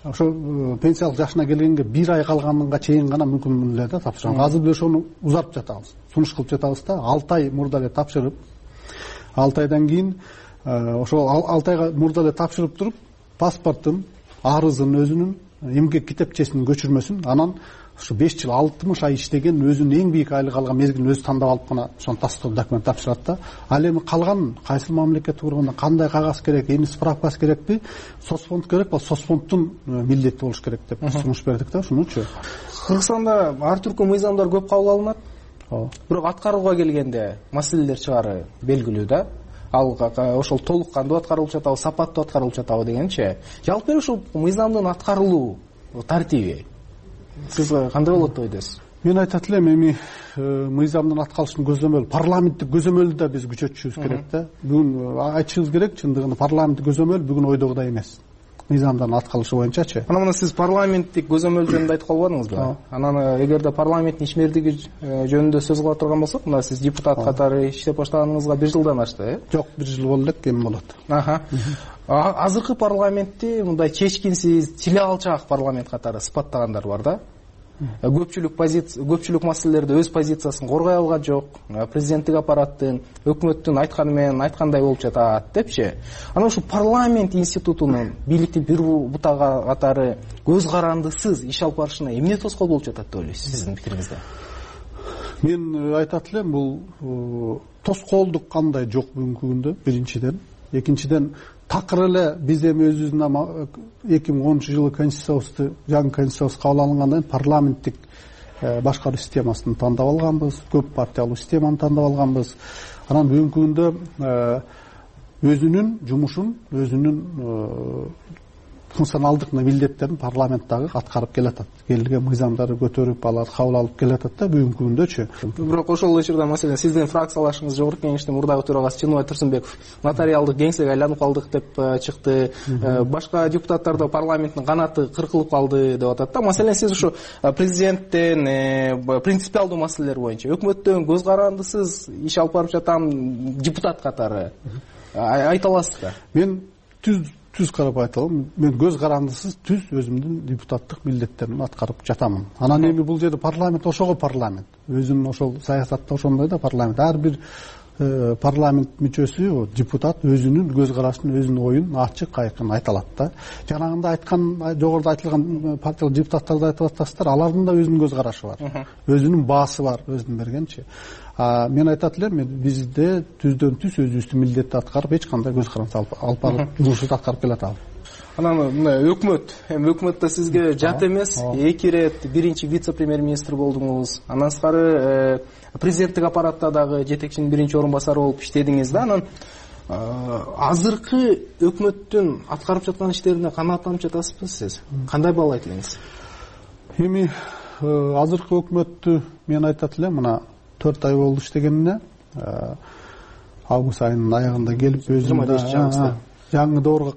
ошо пенсиялык жашына келгенге бир ай калганга чейин гана мүмкүн эле да тапшырган. Азыр биз ошону узартып жатабыз. Сунуш кылып жатабыз да. алты ай мурда эле тапшырып, алты айдан кийин ошол алты айга мурда эле тапшырып туруп, паспортун, арызын, өзүнүн эмгек китепчесинин көчүрмөсүн, анан ушу беш жыл алтымыш ай иштеген, өзүнүн эң бийик айлык алган мезгилин өзү тандап алып гана ошону тастоо документ тапшырат да. Ал эми калган кайсы мамлекетте турганда кандай кагаз керек, эмне справкасы керекпи? Соцфонд керек, ал соцфонддун милдети болуш керек деп сунуш бердик да, ушунучу. Кыргызстанда ар түркү мыйзамдар көп кабыл алынат. Бирок аткарууга келгенде маселелер чыгары белгилүү да. Ал ошол толук кандуу аткарылып жатабы, сапаттуу аткарылып жатабы дегенчи. Жалпы эле ушул мыйзамдын аткарылуу тартиби сиз кандай болот деп ойлойсуз? Мен айтат элем, эми мыйзамдын аткарылышын көзөмөл, парламенттик көзөмөлдү да биз күчөтүшүбүз керек да. Бүгүн айтышыбыз керек, чындыгында парламенттик көзөмөл бүгүн ойдогудай эмес. Мыйзамдын аткарылышы боюнчачы. Анан мына сиз парламенттик көзөмөл жөнүндө айтып калбадыңызбы? Анан эгерде парламенттин ишмердиги жөнүндө сөз кыла турган болсок, мына сиз депутат катары иштеп баштаганыңызга бир жылдан ашты, э? Жок, бир жыл болду элек, эми болот. Аха. Азыркы парламентти мындай чечкинсиз, тили алчаак парламент катары сыпаттагандар бар да. көпчүлүк позиция көпчүлүк маселелерде өз позициясын коргой алган жок, президенттик аппараттын өкмөттүн айтканы менен айткандай болуп жатат депчи. Анан ушу парламент институтунун бийликтин бир бутагы катары көз карандысыз иш алып барышына эмне тоскоол болуп жатат деп ойлойсуз сиздин пикириңизде? Мен айтат элем, бул тоскоолдук кандай жок бүгүнкү күндө, биринчиден. Экинчиден, такыр эле биз эми өзүбүздүн эки миң онунчу жылы конституциябызды, жаңы конституциябыз кабыл алынгандан кийин парламенттик башкаруу системасын тандап алганбыз, көп партиялуу системаны тандап алганбыз. Анан бүгүнкү күндө өзүнүн жумушун, өзүнүн функционалдык милдеттерин парламенттагы аткарып келатат. Келген мыйзамдарды көтөрүп, аларды кабыл алып келатат да бүгүнкү күндөчү. Бирок ошол учурда маселен сиздин фракциялашыңыз жогорку кеңештин мурдагы төрагасы Чыныбай Турсунбеков нотариалдык кеңсеге айланып калдык деп чыкты. Башка депутаттар да парламенттин канаты кыркылып калды деп атат да. Маселен сиз ушу президенттен принципиалдуу маселелер боюнча өкмөттөн көз карандысыз иш алып барып жатам депутат катары айта аласыз да? Мен түз түз карап айта алам. Мен көз карандысыз түз өзүмдүн депутаттык милдеттеримди аткарып жатамын. Анан эми бул жерде парламент ошого парламент. Өзүнүн ошол саясатта ошондой да парламент. Ар бир парламент мүчөсү, депутат өзүнүн көз карашын, өзүнүн оюн ачык айкын айта алат да. Жанагында айткан, жогоруда айтылган партиялык депутаттарды айтып атасыздар, алардын да өзүнүн көз карашы бар. Өзүнүн баасы бар, өзүнүн бергенчи. Мен айтат элем, бизде түздөн түз өзүбүздүн милдетти аткарып, эч кандай көз каранды алып барып, жумушубузду аткарып келатабыз. Анан өкмөт, эми өкмөттө сизге жат эмес, эки ирет биринчи вице-премьер-министр болдуңуз. Андан сырткары президенттик аппаратта дагы жетекчинин биринчи орун басары болуп иштедиңиз да. Анан азыркы өкмөттүн аткарып жаткан иштерине канааттанып жатасызбы сиз? Кандай баалайт элеңиз? Эми азыркы өкмөттү мен айтат элем, мына төрт ай болду иштегенине, август айынын аягында келип өзүм жаңы доорго